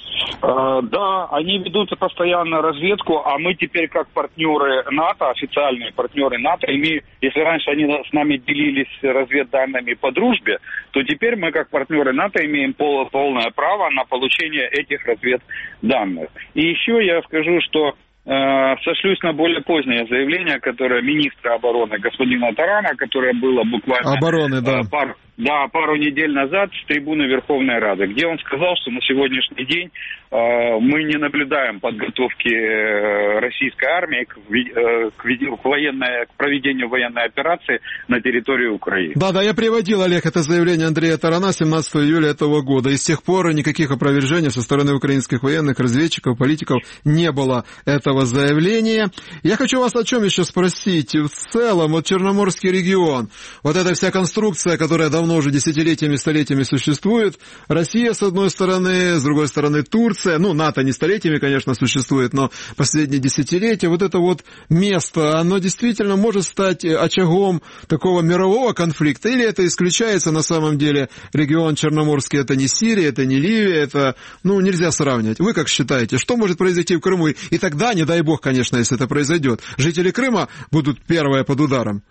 Да, они ведут постоянно разведку, а мы теперь как партнеры НАТО, официальные партнеры НАТО, имеем, если раньше они с нами делились разведданными по дружбе, то теперь мы как партнеры НАТО имеем пол, полное право на получение этих разведданных. И еще я скажу, что э, сошлюсь на более позднее заявление, которое министра обороны господина Тарана, которое было буквально обороны, да. э, пару, да, пару недель назад с трибуны Верховной Рады, где он сказал, что на сегодняшний день э, мы не наблюдаем подготовки э, российской армии к, э, к, к, военной, к проведению военной операции на территории Украины. Да, да, я приводил, Олег, это заявление Андрея Тарана семнадцатого июля этого года. И с тех пор никаких опровержений со стороны украинских военных, разведчиков, политиков не было этого заявления. Я хочу вас о чем еще спросить. В целом, вот Черноморский регион, вот эта вся конструкция, которая давно уже десятилетиями, столетиями существует. Россия, с одной стороны, с другой стороны Турция. Ну, НАТО не столетиями, конечно, существует, но последние десятилетия. Вот это вот место, оно действительно может стать очагом такого мирового конфликта? Или это исключается на самом деле? Регион Черноморский — это не Сирия, это не Ливия, это, ну, нельзя сравнивать. Вы как считаете, что может произойти в Крыму? И тогда, не дай бог, конечно, если это произойдет, жители Крыма будут первые под ударом?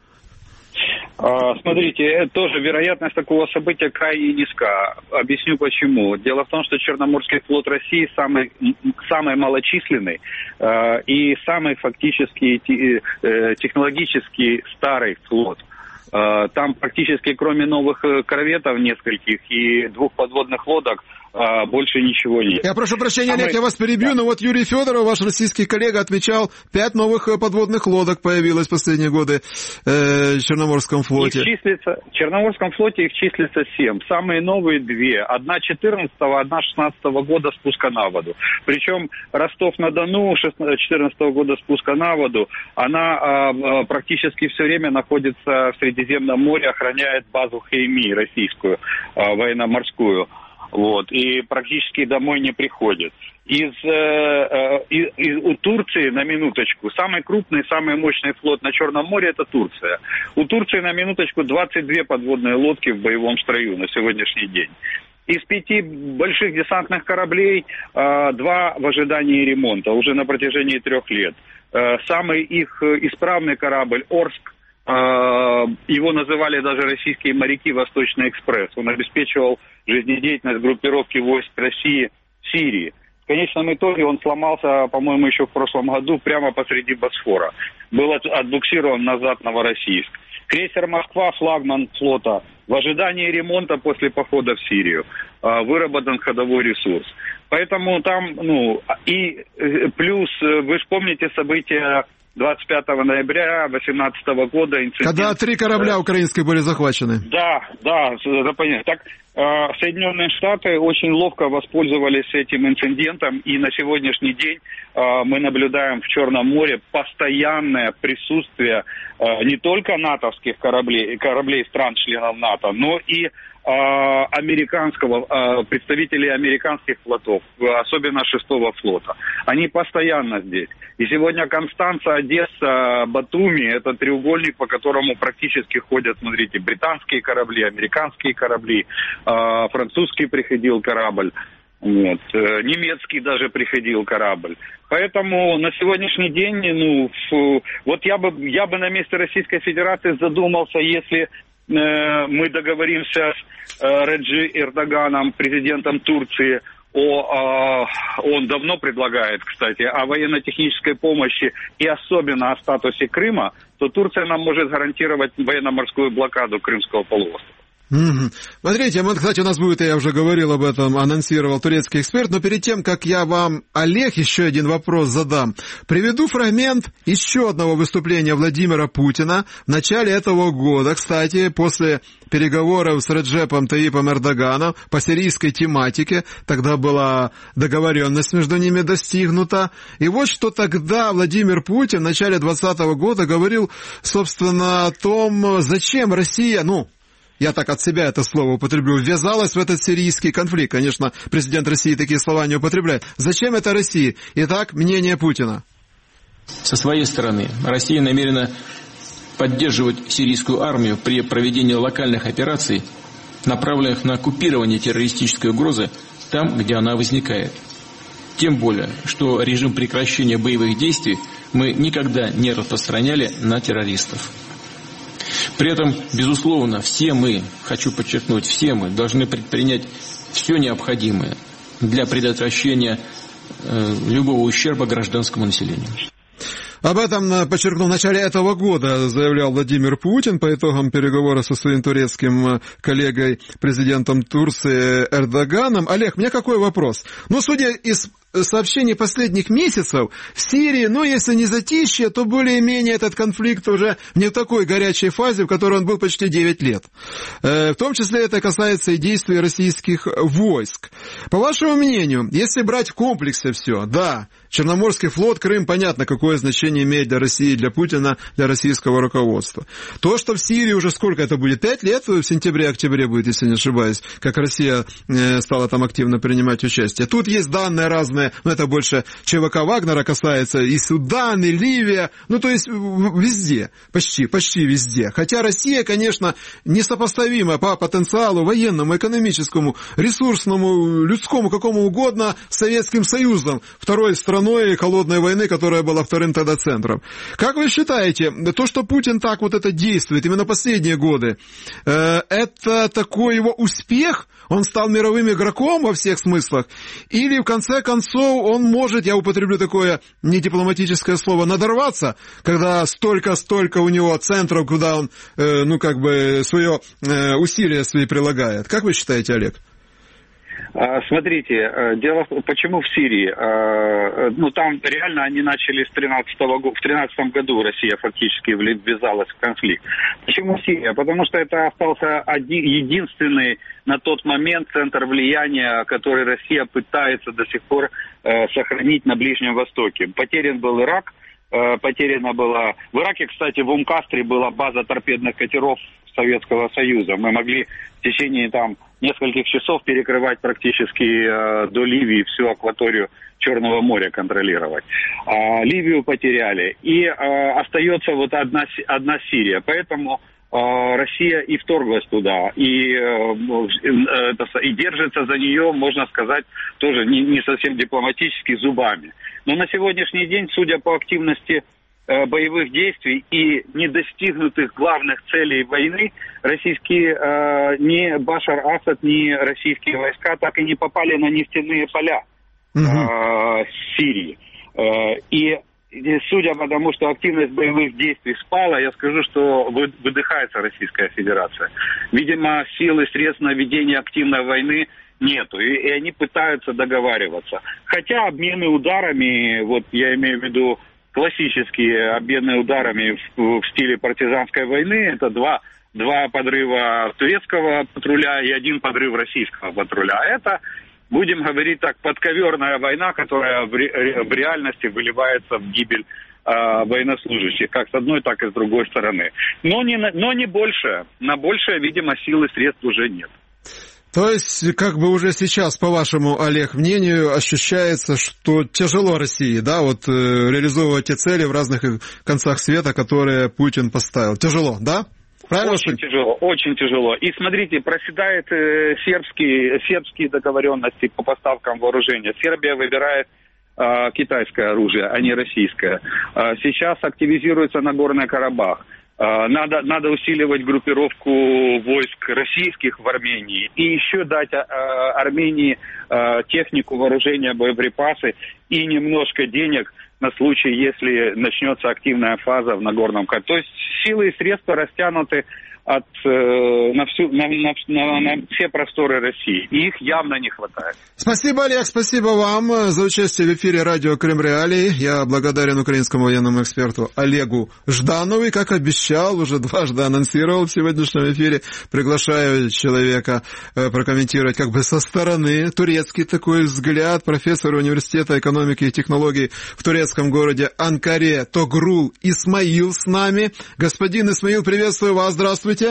Смотрите, тоже вероятность такого события крайне низка. Объясню почему. Дело в том, что Черноморский флот России самый, самый малочисленный э, и самый фактически э, технологически старый флот. Э, там практически кроме новых корветов нескольких и двух подводных лодок а, больше ничего нет. Я прошу прощения, Самый... Олег, я вас перебью, да. Но вот Юрий Федоров, ваш российский коллега, отмечал, пять новых подводных лодок появилось в последние годы э, в Черноморском флоте. Их числится, в Черноморском флоте их числится семь. Самые новые две. Одна четырнадцатого, одна шестнадцатого года спуска на воду. Причем Ростов-на-Дону четырнадцатого года спуска на воду, она а, практически все время находится в Средиземном море, охраняет базу Хейми, российскую, а, военно-морскую. Вот, и практически домой не приходит. Из, э, из, из у Турции, на минуточку, самый крупный, самый мощный флот на Черном море — это Турция. У Турции, на минуточку, двадцать две подводные лодки в боевом строю на сегодняшний день. Из пяти больших десантных кораблей э, два в ожидании ремонта уже на протяжении трех лет. Э, самый их исправный корабль «Орск», его называли даже российские моряки «Восточный экспресс». Он обеспечивал жизнедеятельность группировки войск России в Сирии. В конечном итоге он сломался, по-моему, еще в прошлом году прямо посреди Босфора. Был отбуксирован назад в Новороссийск. Крейсер «Москва», флагман флота, в ожидании ремонта после похода в Сирию. Выработан ходовой ресурс. Поэтому там, ну, и плюс, вы же помните события двадцать пятого ноября две тысячи восемнадцатого года. Инцидент. Когда три корабля украинские были захвачены. Да, да, понятно. Так, Соединенные Штаты очень ловко воспользовались этим инцидентом, и на сегодняшний день мы наблюдаем в Черном море постоянное присутствие не только натовских кораблей, кораблей стран-членов НАТО, но и американского, представителей американских флотов, особенно шестого флота. Они постоянно здесь. И сегодня Констанца, Одесса, Батуми – это треугольник, по которому практически ходят, смотрите, британские корабли, американские корабли, французский приходил корабль. Вот. Немецкий даже приходил корабль. Поэтому на сегодняшний день, ну, вот я бы, я бы на месте Российской Федерации задумался, если э, мы договоримся с э, Реджи Эрдоганом, президентом Турции, о, э, он давно предлагает, кстати, о военно-технической помощи и особенно о статусе Крыма, то Турция нам может гарантировать военно-морскую блокаду Крымского полуострова. Mm-hmm. Смотрите, вот, кстати, у нас будет, я уже говорил об этом, анонсировал турецкий эксперт, но перед тем, как я вам, Олег, еще один вопрос задам, приведу фрагмент еще одного выступления Владимира Путина в начале этого года, кстати, после переговоров с Реджепом Таyyипом Эрдоганом по сирийской тематике, тогда была договоренность между ними достигнута, и вот что тогда Владимир Путин в начале двадцатого года говорил, собственно, о том, зачем Россия, ну, я так от себя это слово употреблю, ввязалась в этот сирийский конфликт. Конечно, президент России такие слова не употребляет. Зачем это России? Итак, мнение Путина. Со своей стороны, Россия намерена поддерживать сирийскую армию при проведении локальных операций, направленных на купирование террористической угрозы там, где она возникает. Тем более, что режим прекращения боевых действий мы никогда не распространяли на террористов. При этом, безусловно, все мы, хочу подчеркнуть, все мы должны предпринять все необходимое для предотвращения э, любого ущерба гражданскому населению. Об этом, подчеркну, в начале этого года заявлял Владимир Путин по итогам переговоров со своим турецким коллегой, президентом Турции Эрдоганом. Олег, у меня какой вопрос? Ну, судя из сообщений последних месяцев, в Сирии, ну, если не затишье, то более-менее этот конфликт уже не в такой горячей фазе, в которой он был почти девять лет. В том числе это касается и действий российских войск. По вашему мнению, если брать в комплексе все, да, Черноморский флот, Крым, понятно, какое значение имеет для России, для Путина, для российского руководства. То, что в Сирии уже сколько это будет, пять лет, в сентябре-октябре будет, если не ошибаюсь, как Россия стала там активно принимать участие. Тут есть данные разные, но это больше ЧВК Вагнера касается, и Судан, и Ливия, ну то есть везде, почти, почти везде. Хотя Россия, конечно, несопоставима по потенциалу военному, экономическому, ресурсному, людскому, какому угодно, с Советским Союзом, второй страной холодной войны, которая была вторым тогда центром. Как вы считаете, то, что Путин так вот это действует, именно последние годы, э, это такой его успех? Он стал мировым игроком во всех смыслах? Или, в конце концов, он может, я употреблю такое недипломатическое слово, надорваться, когда столько-столько у него центров, куда он, э, ну, как бы, свое э, усилие свои прилагает? Как вы считаете, Олег? Смотрите, дело в почему в Сирии? Ну, там реально они начали с тринадцатого года, в тринадцатом году Россия фактически ввязалась в конфликт. Почему Сирия? Потому что это остался один, единственный на тот момент центр влияния, который Россия пытается до сих пор сохранить на Ближнем Востоке. Потерян был Ирак, потеряна была... В Ираке, кстати, в Ум-Кастре была база торпедных катеров Советского Союза. Мы могли в течение там нескольких часов перекрывать практически э, до Ливии всю акваторию Черного моря контролировать. А, Ливию потеряли. И э, остается вот одна, одна Сирия. Поэтому э, Россия и вторглась туда. И, э, это, и держится за нее, можно сказать, тоже не, не совсем дипломатически, зубами. Но на сегодняшний день, судя по активности боевых действий и недостигнутых главных целей войны, российские, э, ни Башар Асад, ни российские войска так и не попали на нефтяные поля э, uh-huh. Сирии. Э, и, и судя по тому, что активность боевых действий спала, я скажу, что вы, выдыхается Российская Федерация. Видимо, сил и средств на ведение активной войны нету, и, и они пытаются договариваться. Хотя обмены ударами, вот я имею в виду классические обмены ударами в, в стиле партизанской войны, это два, два подрыва турецкого патруля и один подрыв российского патруля. А это, будем говорить так, подковерная война, которая в, ре, в реальности выливается в гибель э, военнослужащих, как с одной, так и с другой стороны. Но не, но не больше. На большее, видимо, сил и средств уже нет. То есть, как бы уже сейчас, по вашему, Олег, мнению, ощущается, что тяжело России, да, вот э, реализовывать те цели в разных концах света, которые Путин поставил. Тяжело, да? Правильно? Очень тяжело, очень тяжело. И смотрите, проседают э, сербские, сербские договоренности по поставкам вооружения. Сербия выбирает э, китайское оружие, а не российское. Э, сейчас активизируется Нагорный Карабах. Надо, надо усиливать группировку войск российских в Армении и еще дать а, Армении а, технику, вооружение, боеприпасы и немножко денег на случай, если начнется активная фаза в Нагорном Карабахе. То есть силы и средства растянуты от, э, на, всю, на, на, на, на все просторы России. И их явно не хватает. Спасибо, Олег, спасибо вам за участие в эфире радио Крым Реалии. Я благодарен украинскому военному эксперту Олегу Жданову. И, как обещал, уже дважды анонсировал в сегодняшнем эфире, приглашаю человека э, прокомментировать как бы со стороны турецкий такой взгляд. Профессор университета экономики и технологий в турецком городе Анкаре Тогрул Исмаил с нами. Господин Исмаил, приветствую вас, здравствуйте.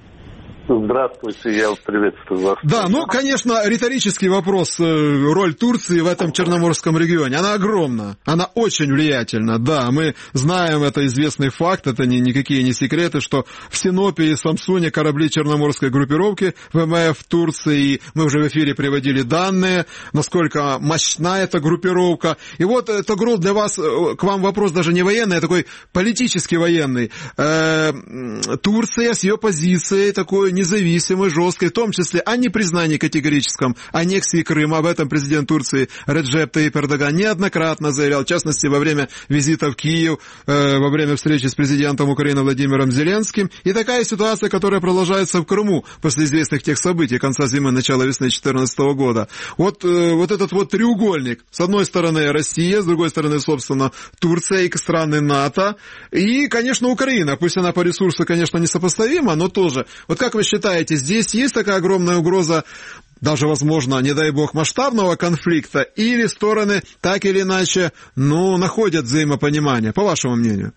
Здравствуйте, я приветствую вас. Да, ну, конечно, риторический вопрос. Роль Турции в этом Черноморском регионе, она огромна, она очень влиятельна. Да, мы знаем, это известный факт, это не, никакие не секреты, что в Синопе и Самсуне корабли Черноморской группировки ВМФ Турции, и мы уже в эфире приводили данные, насколько мощна эта группировка. И вот, Тогрул, для вас, к вам вопрос даже не военный, а такой политически военный. Э, Турция с ее позицией такой независимой, жесткой, в том числе о непризнании категорическом аннексии Крыма. Об этом президент Турции Реджеп Тайип Эрдоган неоднократно заявлял, в частности, во время визита в Киев, э, во время встречи с президентом Украины Владимиром Зеленским. И такая ситуация, которая продолжается в Крыму после известных тех событий конца зимы, начала весны две тысячи четырнадцатого года. Вот, э, вот этот вот треугольник. С одной стороны Россия, с другой стороны, собственно, Турция и страны НАТО. И, конечно, Украина. Пусть она по ресурсу, конечно, несопоставима, но тоже. Вот как вы считаете, здесь есть такая огромная угроза, даже, возможно, не дай бог, масштабного конфликта, или стороны так или иначе, ну, находят взаимопонимание, по вашему мнению?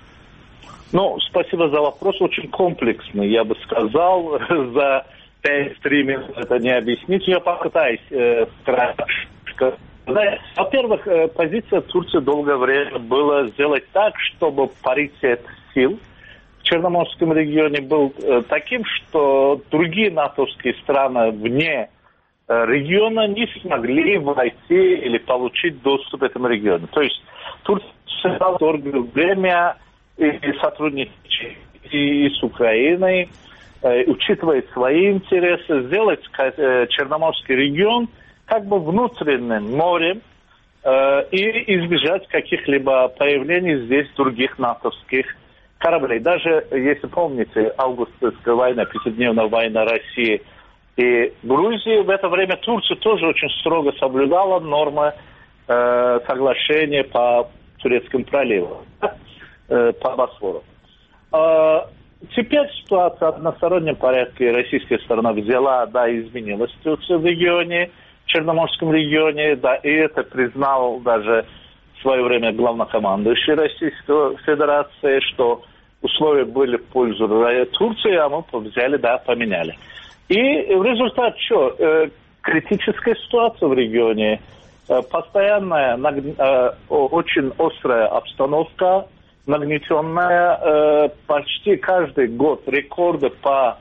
Ну, спасибо за вопрос, очень комплексный, я бы сказал, за пять-три минут это не объяснить, я попытаюсь э, сказать. Во-первых, э, позиция Турции долгое время была сделать так, чтобы паритет сил в Черноморском регионе был э, таким, что другие натовские страны вне э, региона не смогли войти или получить доступ к этому региону. То есть Турция долгое время и сотрудничает и с Украиной, э, учитывая свои интересы, сделать э, Черноморский регион как бы внутренним морем э, и избежать каких-либо появлений здесь других натовских кораблей. Даже, если помните, августовская война, пятидневная война России и Грузии, в это время Турция тоже очень строго соблюдала нормы э, соглашения по Турецкому проливу, э, по Босфору. Э, теперь ситуация в одностороннем порядке. Российская сторона взяла, да, изменилась ситуация в регионе, в Черноморском регионе, да, и это признал даже в свое время главнокомандующий Российской Федерации, что условия были в пользу Турции, а мы взяли, да, поменяли. И в результате что? Э, критическая ситуация в регионе, э, постоянная, наг... э, очень острая обстановка, нагнетенная, э, почти каждый год рекорды по,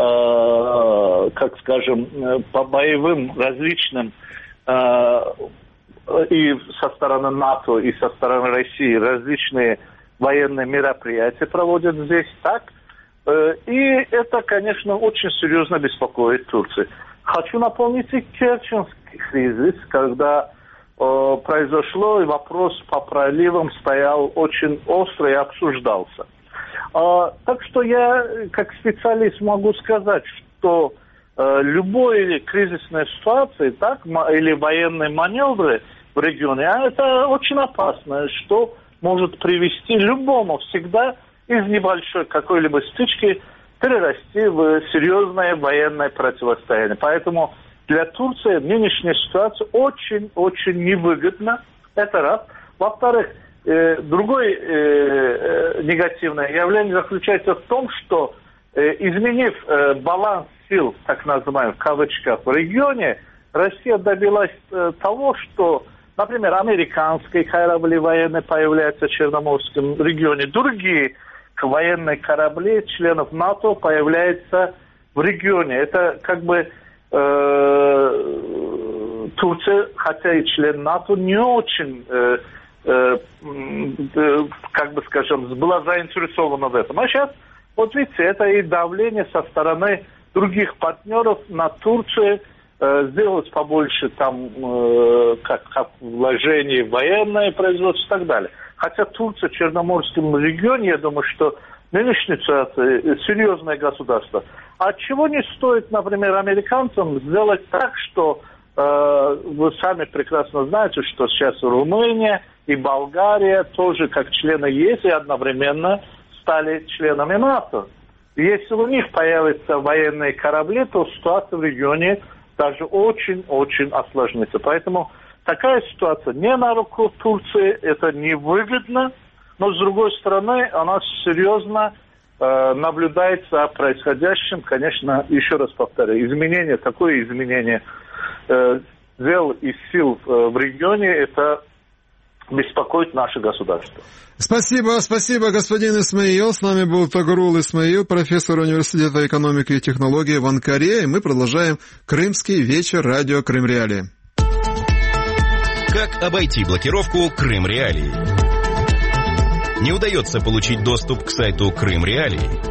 э, как скажем, по боевым различным э, и со стороны НАТО, и со стороны России различные военные мероприятия проводят здесь так. И это, конечно, очень серьезно беспокоит Турцию. Хочу напомнить и Керченский кризис, когда э, произошло, и вопрос по проливам стоял очень остро и обсуждался. Э, так что я, как специалист, могу сказать, что э, любой кризисной ситуации, так, или военные маневры в регионе, а это очень опасно, что может привести любому всегда из небольшой какой-либо стычки перерасти в серьезное военное противостояние. Поэтому для Турции нынешняя ситуация очень-очень невыгодна. Это раз. Во-вторых, э, другое э, негативное явление заключается в том, что э, изменив э, баланс сил, так называемых, в кавычках, в регионе, Россия добилась э, того, что, например, американские корабли военные появляются в Черноморском регионе, другие военные корабли членов НАТО появляются в регионе. Это как бы э, Турция, хотя и член НАТО, не очень, э, э, э, как бы скажем, была заинтересована в этом. А сейчас, вот видите, это и давление со стороны других партнеров на Турцию, э, сделать побольше там, э, как, как вложений в военное производство и так далее. Хотя Турция в Черноморском регионе, я думаю, что нынешняя ситуация серьезное государство. А чего не стоит, например, американцам сделать так, что э, вы сами прекрасно знаете, что сейчас Румыния и Болгария тоже как члены ЕС и одновременно стали членами НАТО. И если у них появятся военные корабли, то ситуация в регионе даже очень-очень осложнится. Поэтому такая ситуация не на руку Турции, это невыгодно, но с другой стороны она серьезно э, наблюдает за происходящим. Конечно, еще раз повторяю, изменение, такое изменение э, дел и сил э, в регионе, это беспокоит наше государство. Спасибо, спасибо, господин Исмаил. С нами был Тогрул Исмаил, профессор университета экономики и технологий в Анкаре. И мы продолжаем Крымский вечер радио Крым Реалии. Как обойти блокировку Крым Реалии? Не удается получить доступ к сайту Крым Реалии?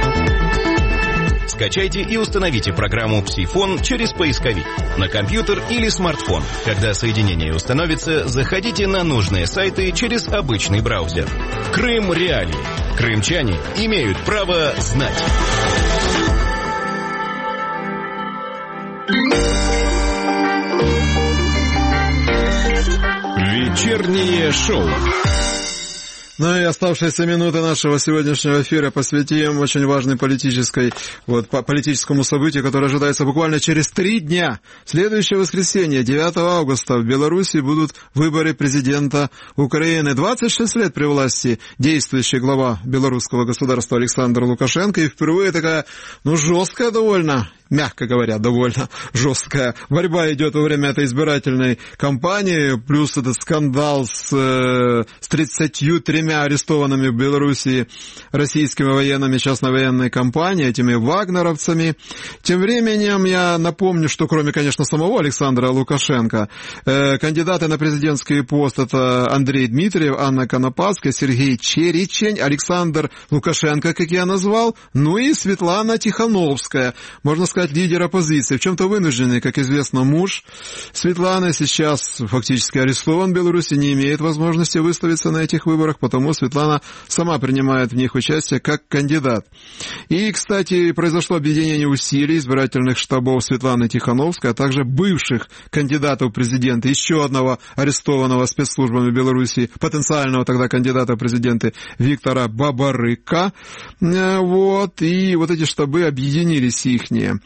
Скачайте и установите программу Псифон через поисковик на компьютер или смартфон. Когда соединение установится, заходите на нужные сайты через обычный браузер. Крым Реалии. Крымчане имеют право знать. Вечернее шоу. Ну и оставшиеся минуты нашего сегодняшнего эфира посвятим очень важной политической, вот, по политическому событию, которое ожидается буквально через три дня. В следующее воскресенье, девятого августа, в Беларуси будут выборы президента Украины. двадцать шесть лет при власти действующий глава белорусского государства Александр Лукашенко. И впервые такая, ну, жесткая довольно, мягко говоря, довольно жесткая борьба идет во время этой избирательной кампании. Плюс этот скандал с, с тридцатью тремя арестованными в Белоруссии российскими военными частной военной компании, этими вагнеровцами. Тем временем я напомню, что кроме, конечно, самого Александра Лукашенко, э, кандидаты на президентский пост — это Андрей Дмитриев, Анна Конопадская, Сергей Черечень, Александр Лукашенко, как я назвал, ну и Светлана Тихановская, можно сказать, лидер оппозиции, в чем-то вынужденный, как известно, муж Светланы сейчас фактически арестован в Беларуси, не имеет возможности выставиться на этих выборах, потому Светлана сама принимает в них участие как кандидат. И, кстати, произошло объединение усилий избирательных штабов Светланы Тихановской, а также бывших кандидатов в президенты, еще одного арестованного спецслужбами Беларуси, потенциального тогда кандидата в президенты Виктора Бабарыка. Вот, и вот эти штабы объединились ихние.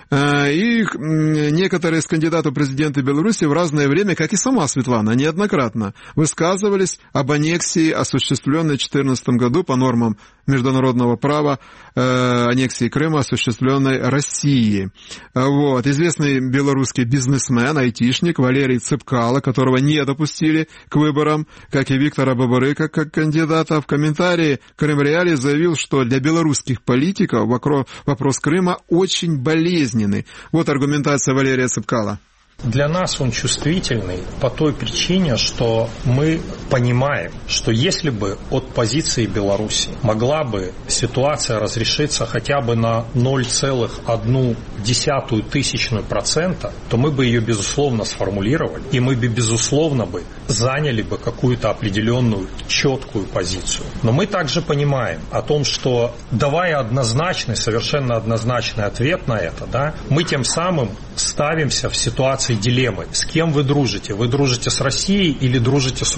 И некоторые из кандидатов в президенты Беларуси в разное время, как и сама Светлана, неоднократно высказывались об аннексии, осуществленной в две тысячи четырнадцатом году по нормам международного права, э, аннексии Крыма, осуществленной Россией. Вот. Известный белорусский бизнесмен, айтишник Валерий Цепкало, которого не допустили к выборам, как и Виктора Бабарыка как кандидата, в комментарии Крым Реалии заявил, что для белорусских политиков вопрос Крыма очень болезненный. Вот аргументация Валерия Цепкало. Для нас он чувствительный по той причине, что мы понимаем, что если бы от позиции Беларуси могла бы ситуация разрешиться хотя бы на ноль целых одну десятую тысячную процента, то мы бы ее безусловно сформулировали, и мы бы безусловно бы заняли бы какую-то определенную четкую позицию. Но мы также понимаем о том, что давая однозначный, совершенно однозначный ответ на это, да, мы тем самым ставимся в ситуации дилеммы. С кем вы дружите? Вы дружите с Россией или дружите с Украиной?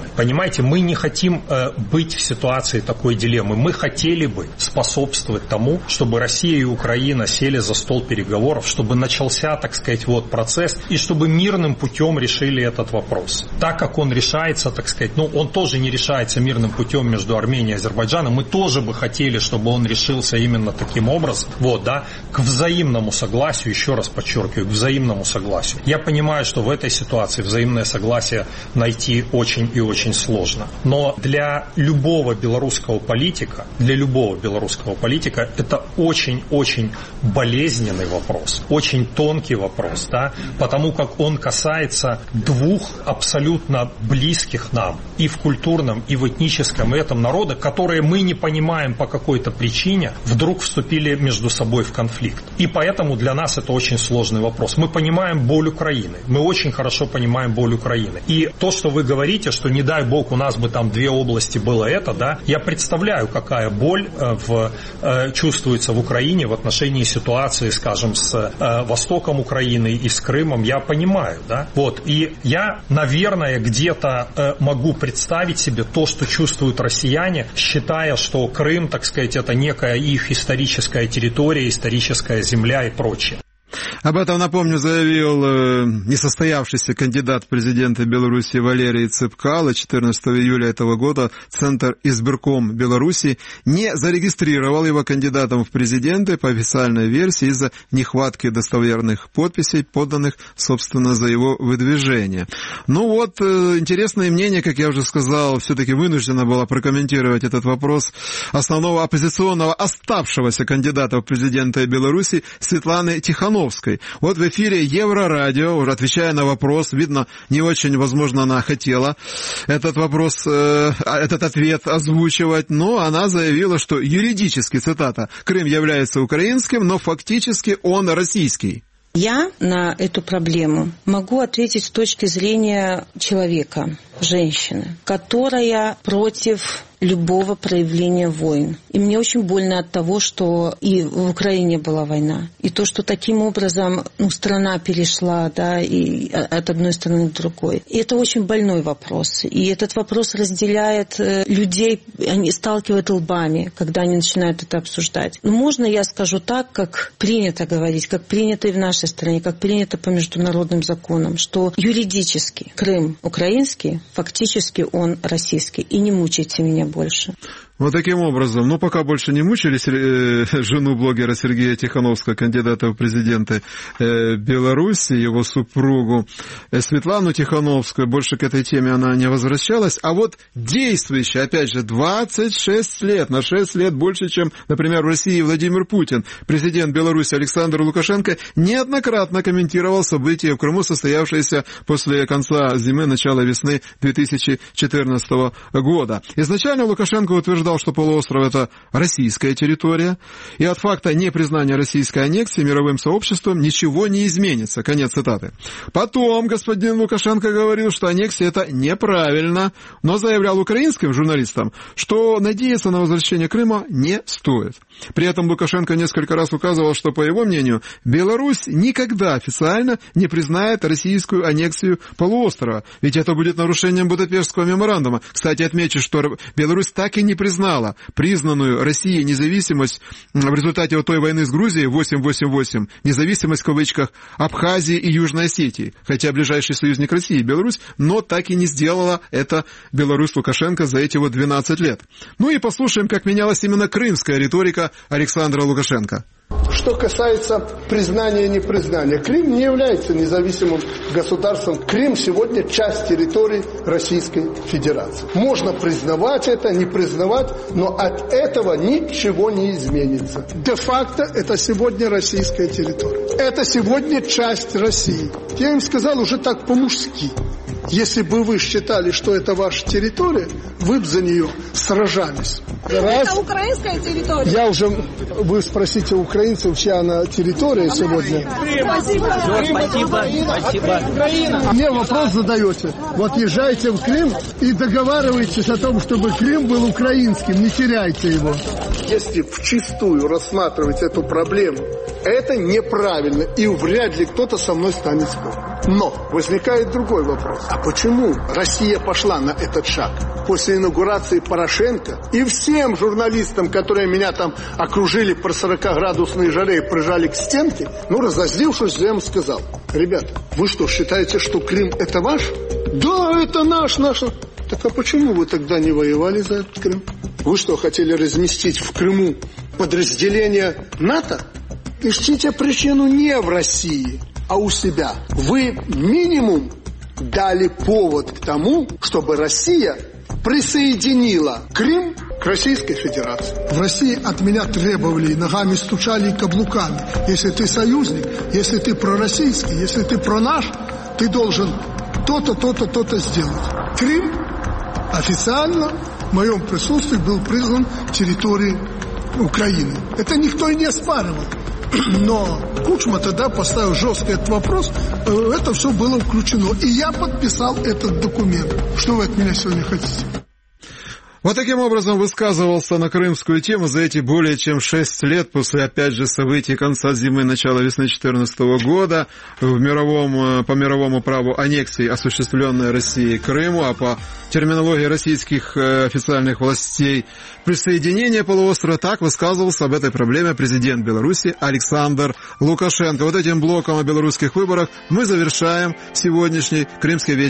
Понимаете, мы не хотим э, быть в ситуации такой дилеммы. Мы хотели бы способствовать тому, чтобы Россия и Украина сели за стол переговоров, чтобы начался, так сказать, вот процесс, и чтобы мирным путем решили этот вопрос. Так как он решается, так сказать, ну, он тоже не решается мирным путем между Арменией и Азербайджаном, мы тоже бы хотели, чтобы он решился именно таким образом, вот, да, к взаимному согласию, еще раз подчеркиваю, к взаимному согласию. Я понимаю, что в этой ситуации взаимное согласие найти очень и очень сложно. Но для любого белорусского политика, для любого белорусского политика это очень-очень болезненный вопрос, очень тонкий вопрос, да, потому как он касается двух абсолютно близких нам и в культурном, и в этническом этом народа, которые мы не понимаем по какой-то причине, вдруг вступили между собой в конфликт. И поэтому для нас это очень сложный вопрос. Мы понимаем боль Украины, мы очень хорошо понимаем боль Украины. И то, что вы говорите, что не дай бог у нас бы там две области было это, да, я представляю, какая боль в, э, чувствуется в Украине в отношении ситуации, скажем, с э, востоком Украины и с Крымом, я понимаю, да. Вот, и я, наверное, где-то э, могу представить себе то, что чувствуют россияне, считая, что Крым, так сказать, это некая их историческая территория, историческая земля и прочее. Об этом, напомню, заявил э, несостоявшийся кандидат в президенты Беларуси Валерий Цепкало. четырнадцатого июля этого года Центр избирком Беларуси не зарегистрировал его кандидатом в президенты по официальной версии из-за нехватки достоверных подписей, поданных, собственно, за его выдвижение. Ну вот, э, интересное мнение, как я уже сказал, все-таки вынуждена была прокомментировать этот вопрос основного оппозиционного оставшегося кандидата в президенты Беларуси Светланы Тихановской. Вот в эфире Еврорадио, уже отвечая на вопрос, видно, не очень, возможно, она хотела этот вопрос, э, этот ответ озвучивать, но она заявила, что юридически, цитата, Крым является украинским, но фактически он российский. Я на эту проблему могу ответить с точки зрения человека, женщины, которая против любого проявления войн. И мне очень больно от того, что и в Украине была война. И то, что таким образом ну, страна перешла да, и от одной страны к другой. И это очень больной вопрос. И этот вопрос разделяет людей, они сталкивают лбами, когда они начинают это обсуждать. Но можно я скажу так, как принято говорить, как принято и в нашей стране, как принято по международным законам, что юридически Крым украинский, фактически он российский. И не мучайте меня больше. Вот таким образом, ну, пока больше не мучили э, жену блогера Сергея Тихановского, кандидата в президенты э, Беларуси, его супругу э, Светлану Тихановскую, больше к этой теме она не возвращалась, а вот действующий, опять же, двадцать шесть лет, на шесть лет больше, чем, например, в России Владимир Путин, президент Беларуси Александр Лукашенко неоднократно комментировал события в Крыму, состоявшиеся после конца зимы, начала весны две тысячи четырнадцатого года. Изначально Лукашенко утверждал, что полуостров – это российская территория, и от факта непризнания российской аннексии мировым сообществом ничего не изменится. Конец цитаты. Потом господин Лукашенко говорил, что аннексия – это неправильно, но заявлял украинским журналистам, что надеяться на возвращение Крыма не стоит. При этом Лукашенко несколько раз указывал, что, по его мнению, Беларусь никогда официально не признает российскую аннексию полуострова, ведь это будет нарушением Будапештского меморандума. Кстати, отмечу, что Беларусь так и не признала признанную Россией независимость в результате вот той войны с Грузией восемь восемь восемь, независимость в кавычках Абхазии и Южной Осетии, хотя ближайший союзник России Беларусь, но так и не сделала это Беларусь Лукашенко за эти вот двенадцать лет. Ну и послушаем, как менялась именно крымская риторика Александра Лукашенко. Что касается признания и непризнания, Крым не является независимым государством. Крым сегодня часть территории Российской Федерации. Можно признавать это, не признавать, но от этого ничего не изменится. Де-факто это сегодня российская территория. Это сегодня часть России. Я им сказал уже так по-мужски. Если бы вы считали, что это ваша территория, вы бы за нее сражались. Раз. Это украинская территория. Я уже, вы спросите у украинцев, чья она территория сегодня. Спасибо. Спасибо. Спасибо. Мне вопрос задаете. Вот езжайте в Крым и договаривайтесь о том, чтобы Крым был украинским. Не теряйте его. Если вчистую рассматривать эту проблему Это неправильно, и вряд ли кто-то со мной станет спорить. Но возникает другой вопрос. А почему Россия пошла на этот шаг? После инаугурации Порошенко и всем журналистам, которые меня там окружили по сорокаградусной жаре и прижали к стенке, ну, разозлившись, я им сказал: ребята, вы что, считаете, что Крым это ваш? Да, это наш, наш. Так а почему вы тогда не воевали за этот Крым? Вы что, хотели разместить в Крыму подразделение НАТО? Ищите причину не в России, а у себя. Вы минимум дали повод к тому, чтобы Россия присоединила Крым к Российской Федерации. В России от меня требовали, ногами стучали и каблуками. Если ты союзник, если ты пророссийский, если ты про наш, ты должен то-то, то-то, то-то сделать. Крым официально в моем присутствии был признан территорией Украины. Это никто и не оспаривал. Но Кучма тогда поставил жесткий этот вопрос, это все было включено. И я подписал этот документ. Что вы от меня сегодня хотите? Вот таким образом высказывался на крымскую тему за эти более чем шесть лет после, опять же, событий конца зимы, начала весны две тысячи четырнадцатого года в мировом, по мировому праву аннексии, осуществленной Россией Крыму, а по терминологии российских официальных властей присоединение полуострова. Так высказывался об этой проблеме президент Беларуси Александр Лукашенко. Вот этим блоком о белорусских выборах мы завершаем сегодняшний Крымский вечер.